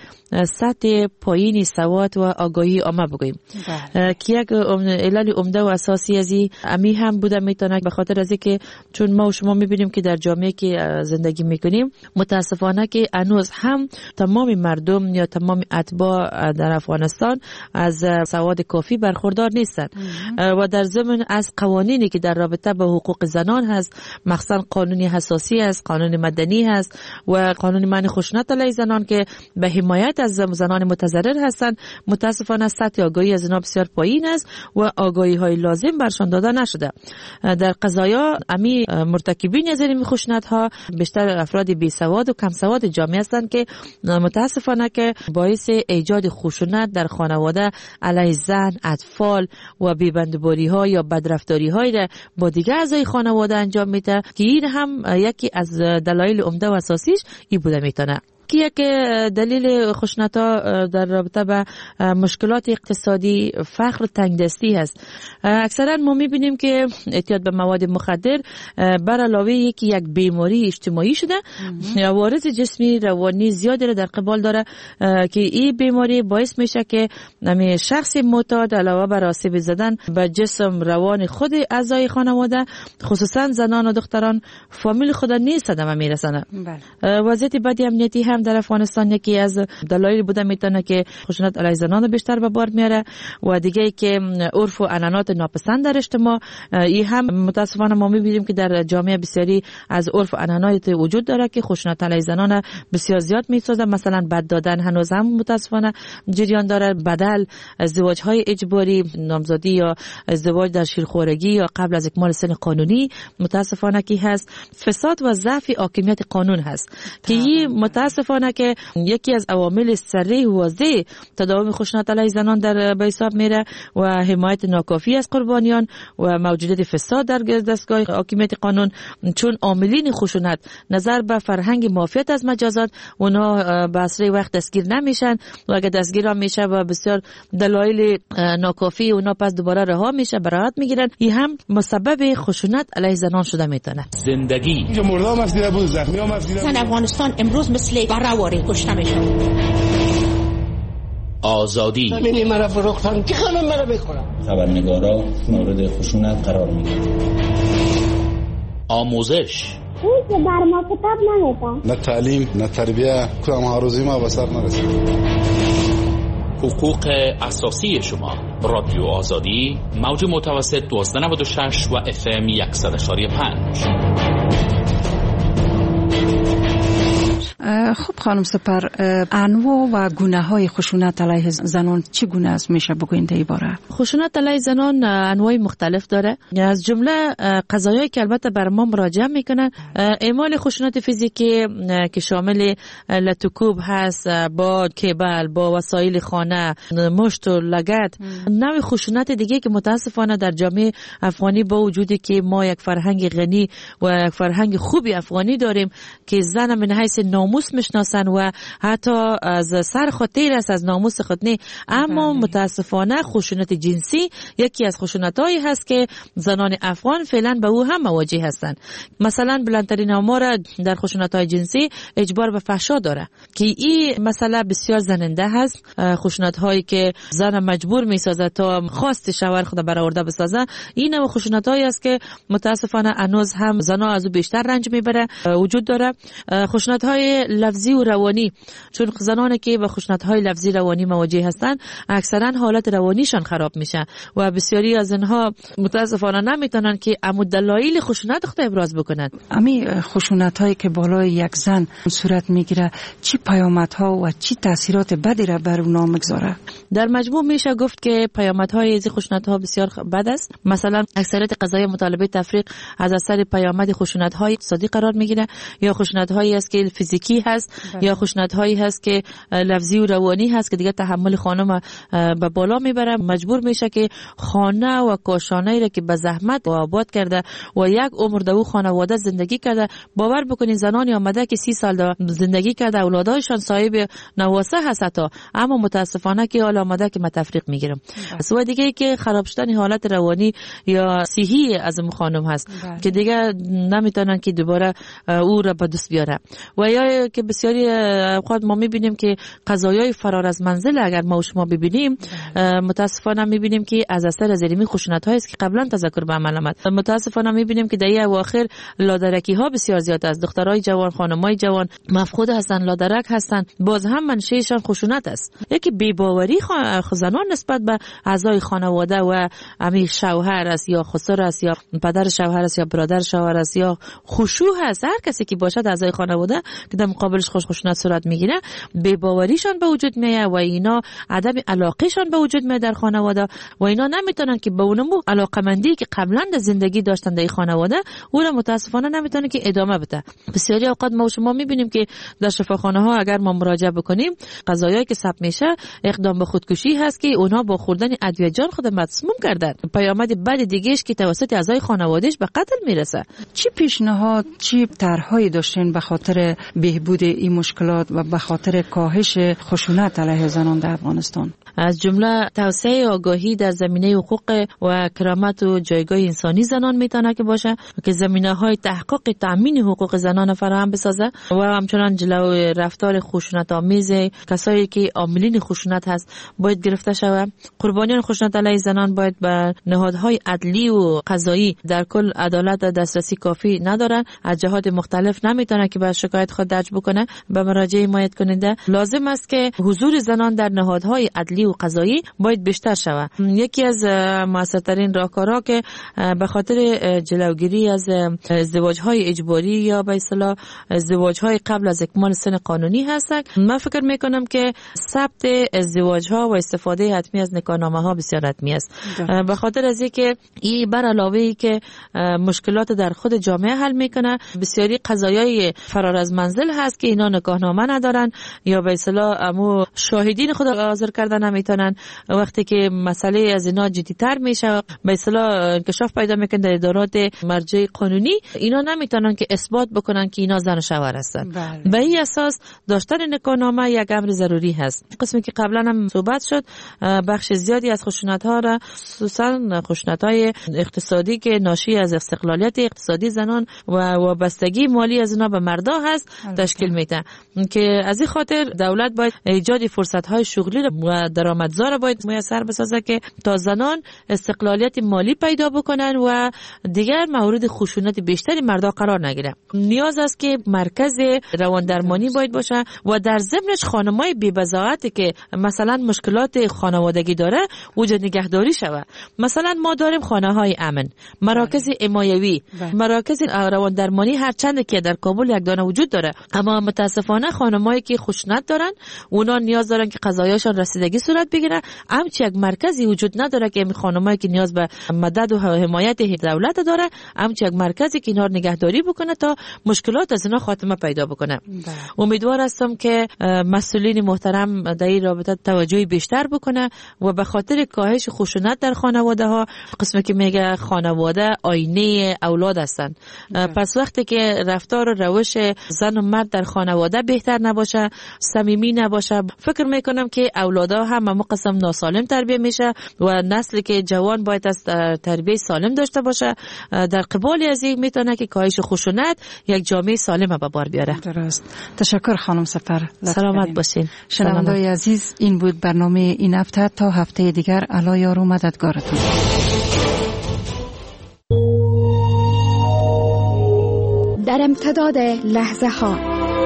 سطح پایین سواد و آگاهی عامه بگوییم که یک علل عمده و اساسی از این امی هم بوده میتونه به خاطر از اینکه چون ما و شما میبینیم که در جامعه که زندگی میکنیم متاسفانه که هنوز هم تمام مردم یا تمام اتباع در افغانستان از سواد کافی برخوردار نیستند و در ضمن از قوانینی که در رابطه با حقوق زنان هست، مخصوصا قانونی حساسی است، قانون مدنی هست و قانون منع خشونت علیه زنان که به حمایت از زنان متضرر هستند، متاسفانه سطح آگاهی از اینا بسیار پایین است و آگاهی های لازم برشان داده نشده. در قضایا امی مرتکبین از این خشونت ها بیشتر افراد بی سواد و کم سواد جامعه هستند که متاسفانه که باعث ایجاد خشونت در خانواده علیه زن، اطفال و بی‌بندباری ها یا بدرفتاری های با دیگر اعضای خانواده انجام میده که این هم یکی از دلایل عمده و اساسیش این بوده میتونه. یک دلیل خشونت‌ها در رابطه با مشکلات اقتصادی، فقر و تنگدستی هست. اکثرا ما می‌بینیم که اعتیاد به مواد مخدر بر علاوه یکی یک بیماری اجتماعی شده، عوارض جسمی روانی زیادی را در قبال داره که این بیماری باعث میشه که همین شخص معتاد علاوه بر آسیب زدن به جسم روان خود اعضای خانواده، خصوصا زنان و دختران فامیل خود نیز صدمه میرسونه. وضعیت بدی امنیتی هم در افغانستان یکی از دلایل بوده میتونه که خشونت علیه زنان بیشتر به بار میاره و دیگه که عرف و عنعنات ناپسند در اجتماع، این هم متاسفانه ما میبینیم که در جامعه بسیاری از عرف و عنعنات وجود داره که خشونت علیه زنان بسیار زیاد میسازه. مثلا بد دادن هنوز هم متاسفانه جریان داره، بدل، ازدواج های اجباری، نامزدی یا ازدواج در شیرخوارگی یا قبل از اکمال سن قانونی متاسفانه کی هست. فساد و ضعف حاکمیت قانون هست که این متاسفانه که یکی از عوامل صریح و واضح تداوم خشونت علیه زنان در به حساب میره و حمایت ناکافی از قربانیان و موجودیت فساد در دستگاه حاکمیت قانون، چون عاملین خشونت نظر به فرهنگ معافیت از مجازات اونها به اسرع وقت دستگیر نمیشن و اگر دستگیر هم میشه و بسیار دلایل ناکافی اونها پس دوباره رها میشه، براحت میگیرن. این هم مسبب خشونت علیه زنان شده میتونه. زندگی مردم افزیده بود، زخمی هم افزیده بود. افغانستان امروز مثل برآوری کشته میشه. آزادی زمینی مرا فروختن که خانم مرا بکنم. خبرنگارا مورد خشونت قرار میگیرن. آموزش که بر ما کتاب نمیدن، نه تعلیم نه تربیه، کدام هاروزی ما به سر نرسید. حقوق اساسی شما. رادیو آزادی موج متوسط دویست و نود و شش و اف ام صد و پنج. خب خانم سپر، انواع و گونه های خشونت علیه زنان چی گونه است میشه بگوین در این باره؟ خشونت علیه زنان انواع مختلف داره، از جمله قضایایی که البته بر ما مراجعه میکنن. اعمال خشونت فیزیکی که شامل لطوکوب هست، با کیبل، با وسایل خانه، مشت و لگد. نوع خشونت دیگه که متاسفانه در جامعه افغانی با وجودی که ما یک فرهنگ غنی و یک فرهنگ خوبی افغانی داریم که زن من حیث ناموس میشناسن و حتی از سر خود تیر است از ناموس خود نه، اما متاسفانه خشونت جنسی یکی از خشونتایی هست که زنان افغان فعلا به او هم مواجه هستند. مثلا بلندترین آمار در خشونت‌های جنسی اجبار به فحشا داره که این مسئله بسیار زننده هست. خشونت‌هایی که زن مجبور میسازه تا خواست شوهر خود برآورده بسازه، این نوع خشونت‌هایی است که متاسفانه هنوز هم زنا از او بیشتر رنج میبره وجود داره. خشونت‌های لفظی و روانی، چون زنانی که به خشونت‌های لفظی روانی مواجه هستند اکثرا حالت روانیشان خراب میشه و بسیاری از اینها متاسفانه نمیتونن که عمود دلایل خشونت خود ابراز بکنن. امی خشونت‌هایی که بالای یک زن صورت میگیره چی پیامدها و چی تاثیرات بدی را بر اونها میگذاره؟ در مجموع میشه گفت که پیامدهای از خشونت‌ها بسیار بد است. مثلا اکثریت قضای مطالبه تفریق از اثر پیامد خشونت‌های اقتصادی قرار میگیره یا خشونت‌هایی است که فیزیکی هست یا خشونت هایی هست که لفظی و روانی هست که دیگه تحمل خانم به بالا میبره، مجبور میشه که خانه و کاشانه را که به زحمت و آباد کرده و یک عمر در او خانواده زندگی کرده. باور بکنین زنانی آمده که سی سال در زندگی کرده، اولادایشان صاحب نواسه هست تا، اما متاسفانه که حال آمده که من تفریق میگیرم. و دیگه که خراب شدن حالت روانی یا صحی از خانم هست بله. که دیگه نمیتونن که دوباره او را به دست بیاره. و یا که بسیاری اوقات ما میبینیم که قضایای فرار از منزل اگر ما و شما ببینیم بله. متاسفانه میبینیم که از اثر زیرمی خشونت هایی است که قبلا تذکر به عمل آمد. متاسفانه میبینیم که در اواخر لادرکی ها بسیار زیاد است. دخترای جوان، خانمای جوان مفقود هستن، لادرک هستن، باز هم منشأشان خشونت است. یکی بی‌باوری زنان نسبت به اعضای خانواده و امی شوهر است یا خسر است یا پدر شوهر است یا برادر شوهر است یا خشوع است، هر کسی که باشد اعضای خانواده که در مقابلش خوش خشونت صورت میگیره، بی‌باوریشان به وجود میاد و اینا عدم علاقهشان به وجود میاد در خانواده و اینا نمیتونن که به اونمو علاقمندی که قبلا در زندگی داشتن در خانواده او را متاسفانه نمیتونه که ادامه بده. بسیاری اوقات ما و شما میبینیم که در شفاخانه ها اگر ما مراجعه بکنیم قضایایی که ثبت میشه اقدام به خودکشی هست که اونها با خوردن ادویه جان خود مسموم کردن. پیامد بعد دیگهش که توسط اعضای خانوادهش به قتل میرسه. چی پیشنهاد، چی طرحهایی داشتین به خاطر بهبود این مشکلات و به خاطر کاهش خشونت علیه زنان در افغانستان؟ از جمله توسعه آگاهی در زمینه حقوق و کرامت و جایگاه انسانی زنان میتونه که باشه که زمینه‌های تحقق تامین حقوق زنان فراهم بسازه و همچنان جلوی رفتار خشونت آمیز کسایی که عاملین خشونت هست باید گرفته شود. قربانیان خشونت علیه زنان باید به نهادهای عدلی و قضایی در کل عدالت دسترسی کافی ندارن، از جهات مختلف نمیتونه که به شکایت خود درج بکنه. به مراجعه حمایت کننده لازم است که حضور زنان در نهادهای عدلی و قضایی باید بیشتر شود. یکی از موثرترین راهکارها که به خاطر جلوگیری از ازدواج‌های اجباری یا به اصطلاح ازدواج‌های قبل از اکمال سن قانونی هستند، من فکر می‌کنم که ثبت ازدواج‌ها و استفاده حتمی از نکاحنامه‌ها بسیار حتمی است. به خاطر از اینکه این بر علاوه ای که مشکلات در خود جامعه حل میکنه، بسیاری قضایای فرار از منزل هست که اینا نکاحنامه ندارن یا به اصطلاح امو شاهدین خود حاضر کردن نمیتونن. وقتی که مسئله از اینا جدی‌تر میشه به اصطلاح انکشاف پیدا میکنه در ادارات مرجع قانونی، اینا نمیتونن که اثبات بکنن که اینا زن و شوهر هستن. به این اساس داشتن نکاحنامه یک امر ضروری هست. قسمی که قبلا هم صحبت شد، بخش زیادی از خشونت‌ها را خصوصا خشونت‌های اقتصادی که ناشی از استقلالیت اقتصادی زنان و وابستگی مالی از اینا به مردا هست تشکیل میده که از این خاطر دولت باید ایجاد فرصت‌های شغلی و درآمدزا را باید میسر بسازه که تا زنان استقلالیت مالی پیدا بکنن و دیگر مورد خشونت بیشتری مردا قرار نگیره. نیاز است که مرکز روان درمانی باید باشه و در ضمنش خانمای بی‌بضاعتی که مثلا مشکلات خانوادگی داره وجود نگهداری شود. مثلا ما داریم خانه‌های امن، مراکز حمایوی، مراکز روان درمانی هر چند که در کابل یک دانه وجود داره، اما متاسفانه خانمایی که خشونت دارن اونا نیاز دارن که قضایاشون رسیدگی صورت بگیره. همچنین یک مرکزی وجود نداره که این خانمایی که نیاز به مدد و حمایت دولت داره، همچنین یک مرکزی که اینا نگهداری بکنه تا مشکلات از اینا خاتمه پیدا بکنه. امیدوار هستم که مسئولین محترم در این رابطه توجهی بیشتر بکنه و به خاطر کاهش خشونت در خانواده ها، قسمی که میگه خانواده آینه اولاد هستن، پس وقتی که رفتار و روش زن و مرد در خانواده بهتر نباشه، صمیمی نباشه، فکر میکنم که اولادها هم هم قسم ناسالم تربیه میشه و نسلی که جوان باید از تربیه سالم داشته باشه. در قبال از این میتونه که کاهش خشونت یک جامعه سالم به بار بیاره. درست. تشکر خانم سفر. سلامت باشین. شنوندگان عزیز، این بود برنامه این هفته. تا هفته دیگر الله یار و مددگارتون. در امتداد لحظه ها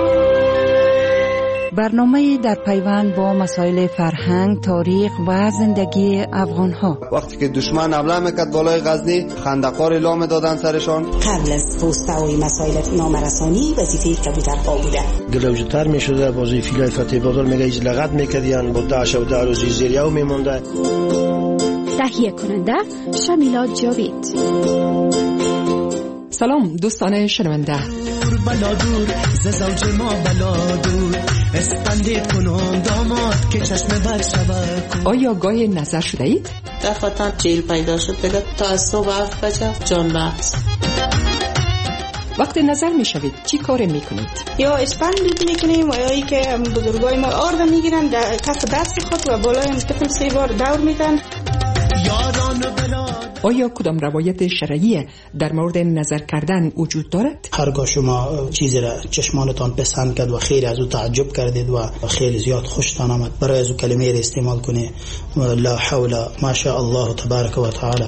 برنامه در پیوند با مسائل فرهنگ، تاریخ و زندگی افغان ها. وقتی که دشمن حمله میکرد بالای غزنی، خندقار اعلام دادن سرشان. قبل از پست‌های مسائل نامرسانی وظیفه کبوترها بوده. گلوجتر میشده، بازی فیلای فتح بازار میگه ایج لغت میکردین با داعش و در روزی زیریو میمونده. تهیه کننده شمیلا جاوید. سلام دوستان شنونده. بلا دور ز زوج ما بلا دور اسپندید کنم داماد که چشم بر شود. آیا گاهی نظر شده اید؟ دفعتا جیل پیدا شد دیگه تا از صبح هفت بجه جان بخش. وقتی نظر می شوید چی کار می کنید؟ یا اسپند می کنیم و یا ای که بزرگای ما آرد می گیرن کف دست خود و بالای طفل سه بار دور میدن. آیا کدام روایت شرعی در مورد نظر کردن وجود دارد؟ هرگاه شما چیزی را چشمانتان پسند کرد و خیلی از او تعجب کردید و خیلی زیاد خوشتان آمد، برای از او کلمه را استعمال کنید لا حول ما شاء الله تبارک و تعالی.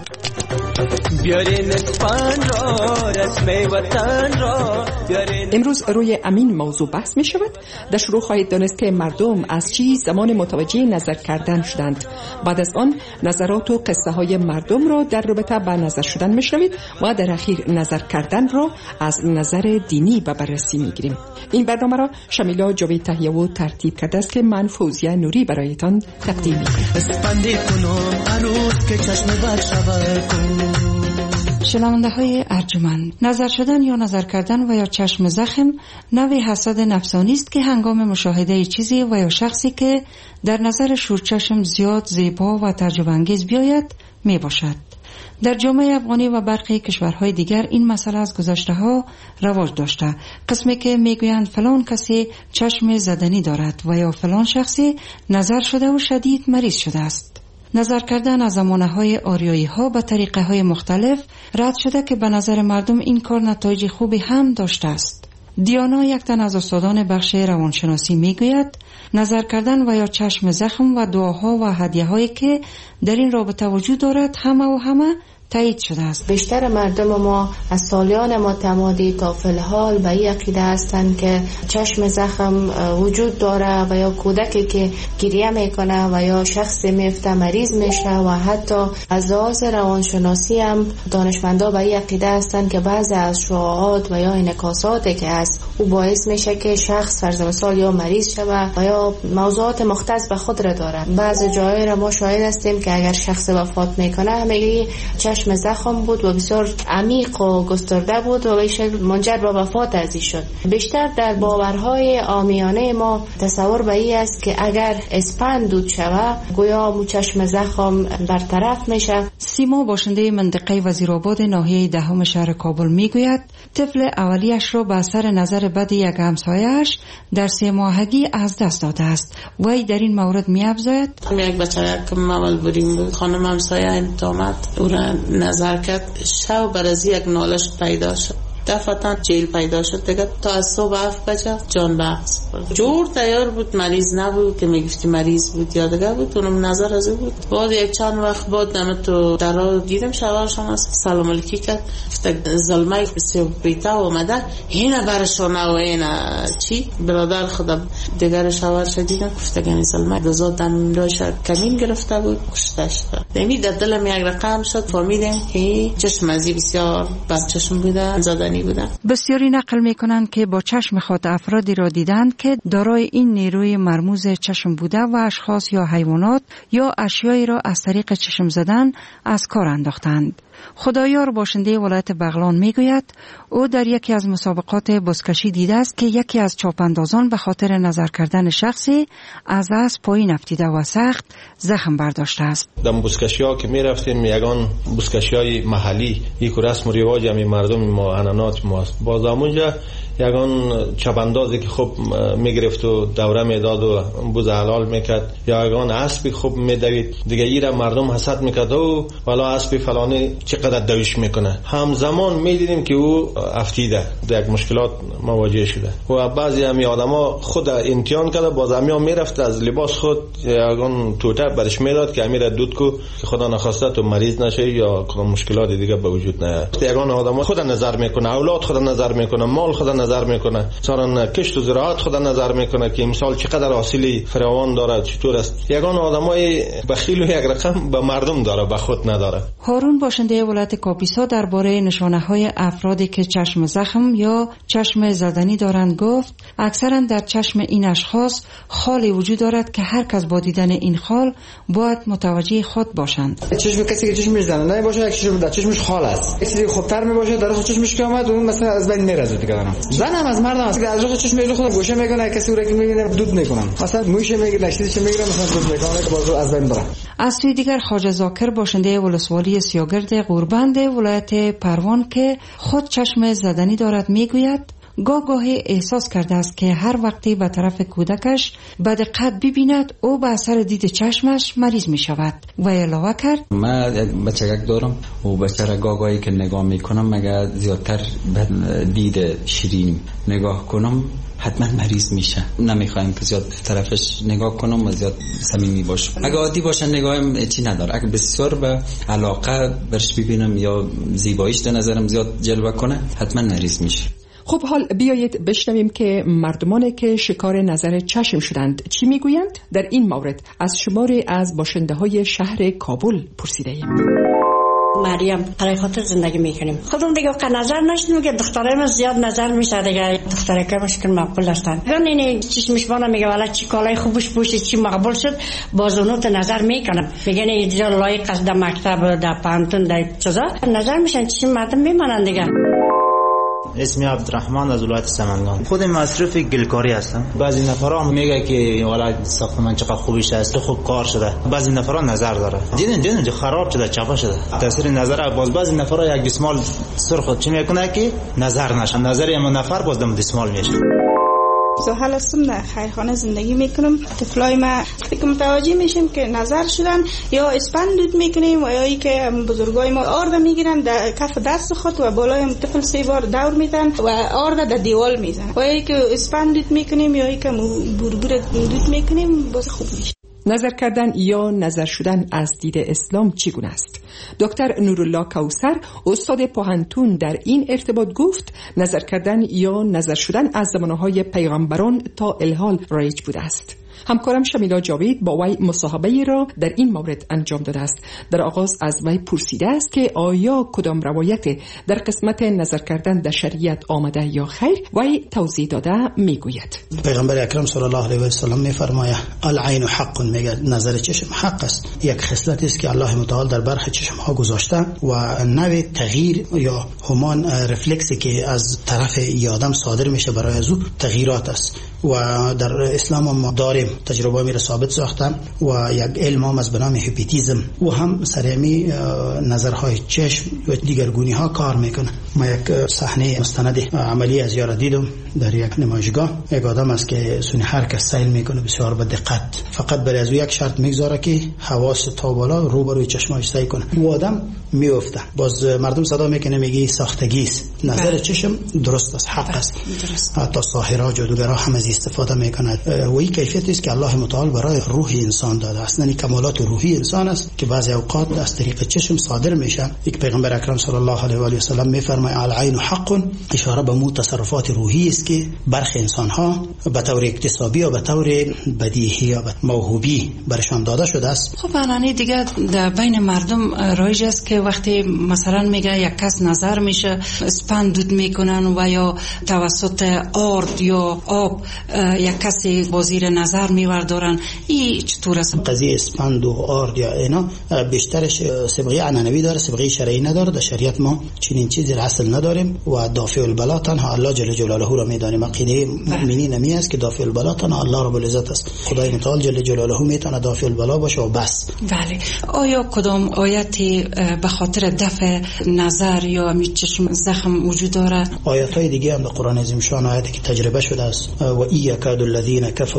امروز روی امین موضوع بحث می شود. در شروع خواهید دانست که مردم از چی زمان متوجه نظر کردن شدند. بعد از آن نظرات و قصه های مردم را در رابطه با نظر شدن می شنوید و در اخیر نظر کردن را از نظر دینی به بررسی می گیریم. این برنامه را شمیلا جاوید تهیه و ترتیب کرده است که من فوزیه نوری برایتان تقدیم می کنم. شنونده های ارجمند، نظر شدن یا نظر کردن و یا چشم زخم نوعی حسد نفسانی است که هنگام مشاهده چیزی و یا شخصی که در نظر شورچشم زیاد زیبا و تعجب انگیز بیاید می باشد. در جامعه افغانی و برخی کشورهای دیگر این مسئله از گذشته ها رواج داشته. قسمی که میگویند فلان کسی چشم زدنی دارد و یا فلان شخصی نظر شده و شدید مریض شده است. نظر کردن از زمانه های آریایی ها به طریقه های مختلف رد شده که به نظر مردم این کار نتایج خوبی هم داشته است. دیانا، یک تن از استادان بخش روانشناسی، میگوید نظر کردن و یا چشم زخم و دعاها و هدیه هایی که در این رابطه وجود دارد همه و همه تایید شده است. بیشتر مردم ما از سالیان متمادی تا فی الحال به این عقیده هستند که چشم زخم وجود داره و یا کودکی که گریه میکنه و یا شخصی میفته مریض میشه و حتی از لحاظ روانشناسی هم دانشمندا به این عقیده هستند که بعضی از شعاعات و یا انعکاساتی که هست او باعث میشه که شخص فرض مثال یا مریض شود و یا موضوعات مختص به خود را داره. بعضی جاهای را ما شاهد هستیم که اگر شخص وفات میکنه همگی چشم زخم بود و بسیار عمیق و گسترده بود و منجر به وفات ازی شد. بیشتر در باورهای عامیانه ما تصور به این است که اگر اسپند دود شود گویا مو چشم زخم برطرف میشه. سیما، باشنده منطقه وزیرآباد ناحیه دهم شهر کابل، میگوید طفل اولیش را به اثر نظر بد یک همسایه‌اش در سه ماهگی از دست داده است. وی در این مورد می‌افزاید یک بچه که اول بریم بود خانم همسایه انتامت او را نظر کرد، شو برای یک نالش پیدا شد، دفعتا جیل پیدا شد دیگه تا از صبح هفت بجه جان بخش. جور تیار بود، مریض نبود که میگفتی مریض بود یا دیگه بود، اونم نظر از بود. بعد یک چند وقت بعد دم تو در راه دیدم شوهرشون است، سلام علیکی کرد، گفت زلمه سی بیتا اومده اینا برشونه و اینا چی برادر خدا دیگر شوهرش دیدم، گفت گنی زلمه دوزاد دم داشت کمین گرفته بود کشته شد. دمی در دلم یک رقم شد، فهمیدم که چشم ازی بسیار بد چشم بوده، زدنی بوده. بسیاری نقل میکنند که با چشم خود افرادی را دیدند که دارای این نیروی مرموز چشم بوده و اشخاص یا حیوانات یا اشیایی را از طریق چشم زدن از کار انداختند. خدایار، باشنده ولایت بغلان، میگوید او در یکی از مسابقات بزکشی دیده است که یکی از چاپاندازان به خاطر نظر کردن شخصی از اسب پایین افتیده و سخت زخم برداشته است. در بزکشی ها که می رفتیم یگان بزکشی های محلی یک رسم و رواج همی مردم ما انانات ماست، باز همونجا یگان چاپاندازی که خوب میگرفت و دوره میداد و بوز حلال میکرد یا یگان اسبی خوب میدوید دیگه ایره مردم حسد میکرد و والا اسبی فلانی چقدر دویش میکنه. همزمان میدیدیم که او افتیده در یک مشکلات مواجه شده و بعضی همی آدما خود امتحان کرده، باز همی هم میرفت از لباس خود یگان توته برش میداد که امیر دود کو خدا نخواسته تو مریض نشه یا کدام مشکلات دیگه به وجود نیاد. یگان آدما خود نظر میکنه، اولاد خود نظر میکنه، مال خود نظر نظر میکنه، مثلا کشت و زراعت خود نظر میکنه که مثال چقدر حاصل فراوان داره، چطور است. یگان آدمای بخیل و یک رقم به مردم داره، به خود نداره. هارون باشنده ولایت کاپیسا درباره نشانه های افرادی که چشم زخم یا چشم زدنی دارند گفت اکثرا در چشم این اشخاص خالی وجود دارد که هر کس با دیدن این خال باید متوجه خود باشند. چشم کسی که چشمش زنده باشه یک چشم در چشمش خال است، کسی خوبتر میباشه در چشمش که اومد اون مثلا از بین میرزه دیگه. زن هم از مرد هم از راه چشم میگه خودم گوشه میکنه، کسی رو که میبینه دود میکنه، مثلا موشه میگیره نشیدش میگیره مثلا دود میکنه که بازو از بین بره. از سوی دیگر خواجه زاکر باشنده ولسوالی سیاگرد قوربند ولایت پروان که خود چشم زدنی دارد میگوید گاه گاهی احساس کرده است که هر وقتی به طرف کودکش به دقت ببیند او به اثر دید چشمش مریض می شود و علاوه کرد من یک بچگک دارم و بچه گاه گاهی که نگاه می کنم مگه زیادتر به دید شیرین نگاه کنم حتما مریض میشه. نمیخوایم که زیاد طرفش نگاه کنم و زیاد صمیمی باشم. اگه عادی باشه نگاهم چی نداره، اگه بسیار به علاقه برش ببینم یا زیباییش در نظرم زیاد جلوه کنه حتما مریض میشه. خب حال بیایید بشنویم که مردمانی که شکار نظر چشم شدند چی میگویند. در این مورد از شماری از باشنده های شهر کابل پرسیده ایم. مریم برای خاطر زندگی میکنیم. خودم دیگه که نظر نشدیم که دخترم زیاد نظر میشه دیگه، دختره که مشکل مقبول هستن. این چشمش بانا میگه والا چی کالای خوبش پوشید چی مقبول شد، بازونوت نظر میکنم، میگن اینجا لایق است در مکتب در پانتون در چیزا نظر میشن، چی مردم میمانن دیگه. اسمی عبدالرحمن از ولایت سمنگان. خود مصرف گلکاری هستم. بعضی نفرا میگه که والا ساختمان چقدر خوبیش است، خوب کار شده. بعضی نفرا نظر داره. دیدن دیدن خراب شده، چپا شده. تاثیر نظر باز بعضی نفرا یک دسمال سرخ چی میکنه که نظر نشه. نظر اون نفر باز دم دسمال میشه. زحل هستم، در خیرخانه زندگی میکنم. طفلای ما که متوجه میشیم که نظر شدن یا اسپند دود میکنیم و یا ای که بزرگای ما آرد میگیرن در کف دست خود و بالای طفل سه بار دور میزن و آرد در دیوال میزن و یا ای که اسپند دود میکنیم یا ای که بربر دود میکنیم باز خوب میشه. نظر کردن یا نظر شدن از دید اسلام چگونه است؟ دکتر نورالله کوثر استاد پوهنتون در این ارتباط گفت نظر کردن یا نظر شدن از زمانهای پیغمبران تا الحال رایج بوده است. همکارم شمیلا جاوید با وی مصاحبه را در این مورد انجام داده است. در آغاز از وی پرسیده است که آیا کدام روایت در قسمت نظر کردن در شریعت آمده یا خیر، وی توضیح داده میگوید. پیغمبر اکرم صلی الله علیه و سلم میفرماید العین حق، میگه نظر چشم حق است، یک خصلت است که الله متعال در برخ چشم ها گذاشته و نوع تغییر یا همان رفلکسی که از طرف آدم صادر میشه برای از او تغییرات است و در اسلام ما داریم تجربه میره ثابت ساختم و یک علم هم از بنام هیپنوتیزم و هم سرمی نظرهای چشم و دیگرگونی ها کار میکنه. ما یک صحنه مستند عملی از یار دیدم در یک نمایشگاه. یک آدم است که سونی هر کس سیل میکنه بسیار با دقت، فقط برای از یک شرط میگذاره که حواس تا بالا روبروی چشماش سعی کنه. و آدم میفته، باز مردم صدا میکنه میگه ساختگی است. نظر چشم درست است، حق است. حتی ساحرها جادوگرها هم از استفاده میکنند و این کیفیت است که الله متعال برای روح انسان داده. اصلا کمالات روحی انسان است که بعضی اوقات از طریق چشم صادر میشه. یک پیغمبر اکرم صلی الله علیه و آله و سلم میفرماید العین حق، اشاره به مو تصرفات روحی است که برخی انسان ها به طور اکتسابی و به طور بدیهی یا موهوبی برشان داده شده است. خب الان دیگه در بین مردم رایج است که وقتی مثلا میگه یک کس نظر میشه اسپند دود میکنن و یا توسط آرد یا آب یک کسی با زیر نظر میوردارن. این چطور است؟ قضیه اسپند و آرد یا اینا بیشترش سابقه عنعنوی داره، سابقه شرعی نداره. در شریعت ما چنین چیزی اصل نداریم و دافع البلا تنها الله جل جلاله را میدانیم. عقیده مؤمنین نمی است که دافع البلا تنها الله رب العزت است. خدای متعال جل جلاله میتونه دافع البلا باشه و بس. بله. آیا کدام آیتی به خاطر دفع نظر یا چشم زخم وجود داره؟ آیات های دیگه هم در قرآن عظیم شان آیاتی که تجربه شده است و ایکاد الذین کفروا لیزلیقونک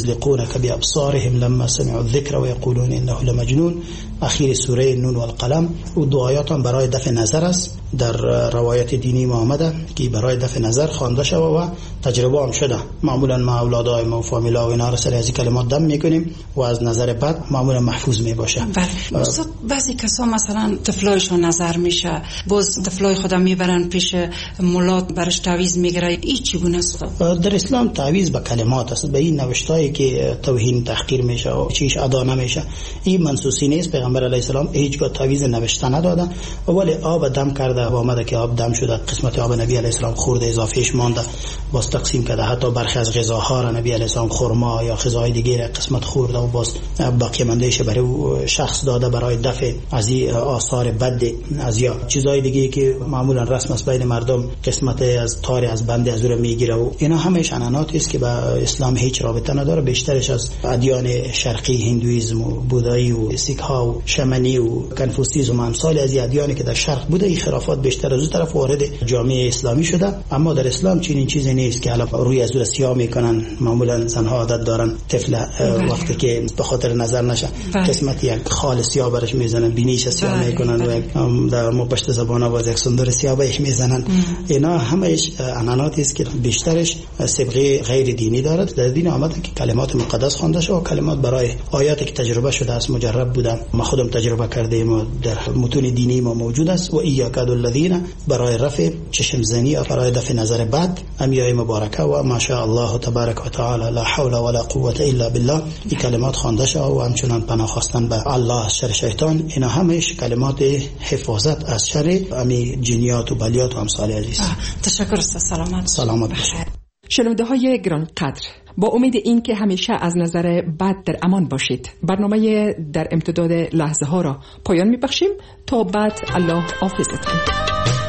یزلقونک بابصارهم لما سمعوا الذکر و یقولون انه لمجنون. اخیر سوره نون و القلم و دو آیات هم برای دفع نظر است. در روایت دینی ما آمده که برای دفع نظر خوانده شده و تجربه هم شده. معمولا ما اولادای ما و فامیلا و اینا را سر از این کلمات دم میکنیم و از نظر بد معمولا محفوظ می باشه. بله. استاد بعضی کسا مثلا طفلایشون نظر میشه، باز طفلای خودم میبرن پیش مولات برش تعویض میگیره، این چگونه است؟ در اسلام تعویض به کلمات است، به این نوشتایی که توهین تحقیر میشه و چیش ادا نمیشه این منسوسی نیست. پیغمبر علیه السلام هیچگاه تعویض نوشته نداده، ولی آب دم کرده و آمده که آب دم شده، قسمت آب نبی علیه السلام خورده اضافهش مانده باز تقسیم کرده. حتی برخی از غذاها را نبی علیه السلام خرما یا غذاهای دیگه قسمت خورده و باز باقی ماندهش برای شخص داده برای دفع از این آثار بد از یا چیزهای دیگه که معمولا رسم است بین مردم، قسمت از تار از بنده از اون میگیره و اینا همش عنعنات است که با اسلام هیچ رابطه نداره. بیشترش از ادیان شرقی، هندویسم و بودایی و سیک ها و شمنی و کنفوسیسم و امثال از ادیانی که در شرق بوده، این خرافات بیشتر از اون طرف وارد جامعه اسلامی شده. اما در اسلام چنین چیزی نیست که حالا روی از اون سیاه میکنن. معمولا زنها عادت دارن طفل وقتی که به خاطر نظر نشه قسمت یک خال سیاه برش میزنن، بینیش سیاه میکنن و در مبشت زبان باز یک سندر سیاه بهش میزنن. اینا همش عنعناتی است که بیشترش سابقه غیر دینی دارد. در دین آمده که کلمات مقدس خوانده شده و کلمات برای آیاتی که تجربه شده است، مجرب بودم، ما خودم تجربه کردیم و در متون دینی ما موجود است. و ایاکاد الذین برای رفع چشم زنی و برای دفع نظر بد، امیای مبارکه و ماشاء الله تبارک و تعالی لا حول ولا قوه الا بالله، این کلمات خوانده شده و همچنان پناه خواستن به الله از شر شیطان. اینا همش کلمات حفاظت از شر امی جنیات و بلیات و امثال عزیز. تشکر است. سلامت سلامت باشید. شنونده های گران قدر، با امید این که همیشه از نظر بد در امان باشید، برنامه در امتداد لحظه ها را پایان می بخشیم. تا بعد الله حافظتان.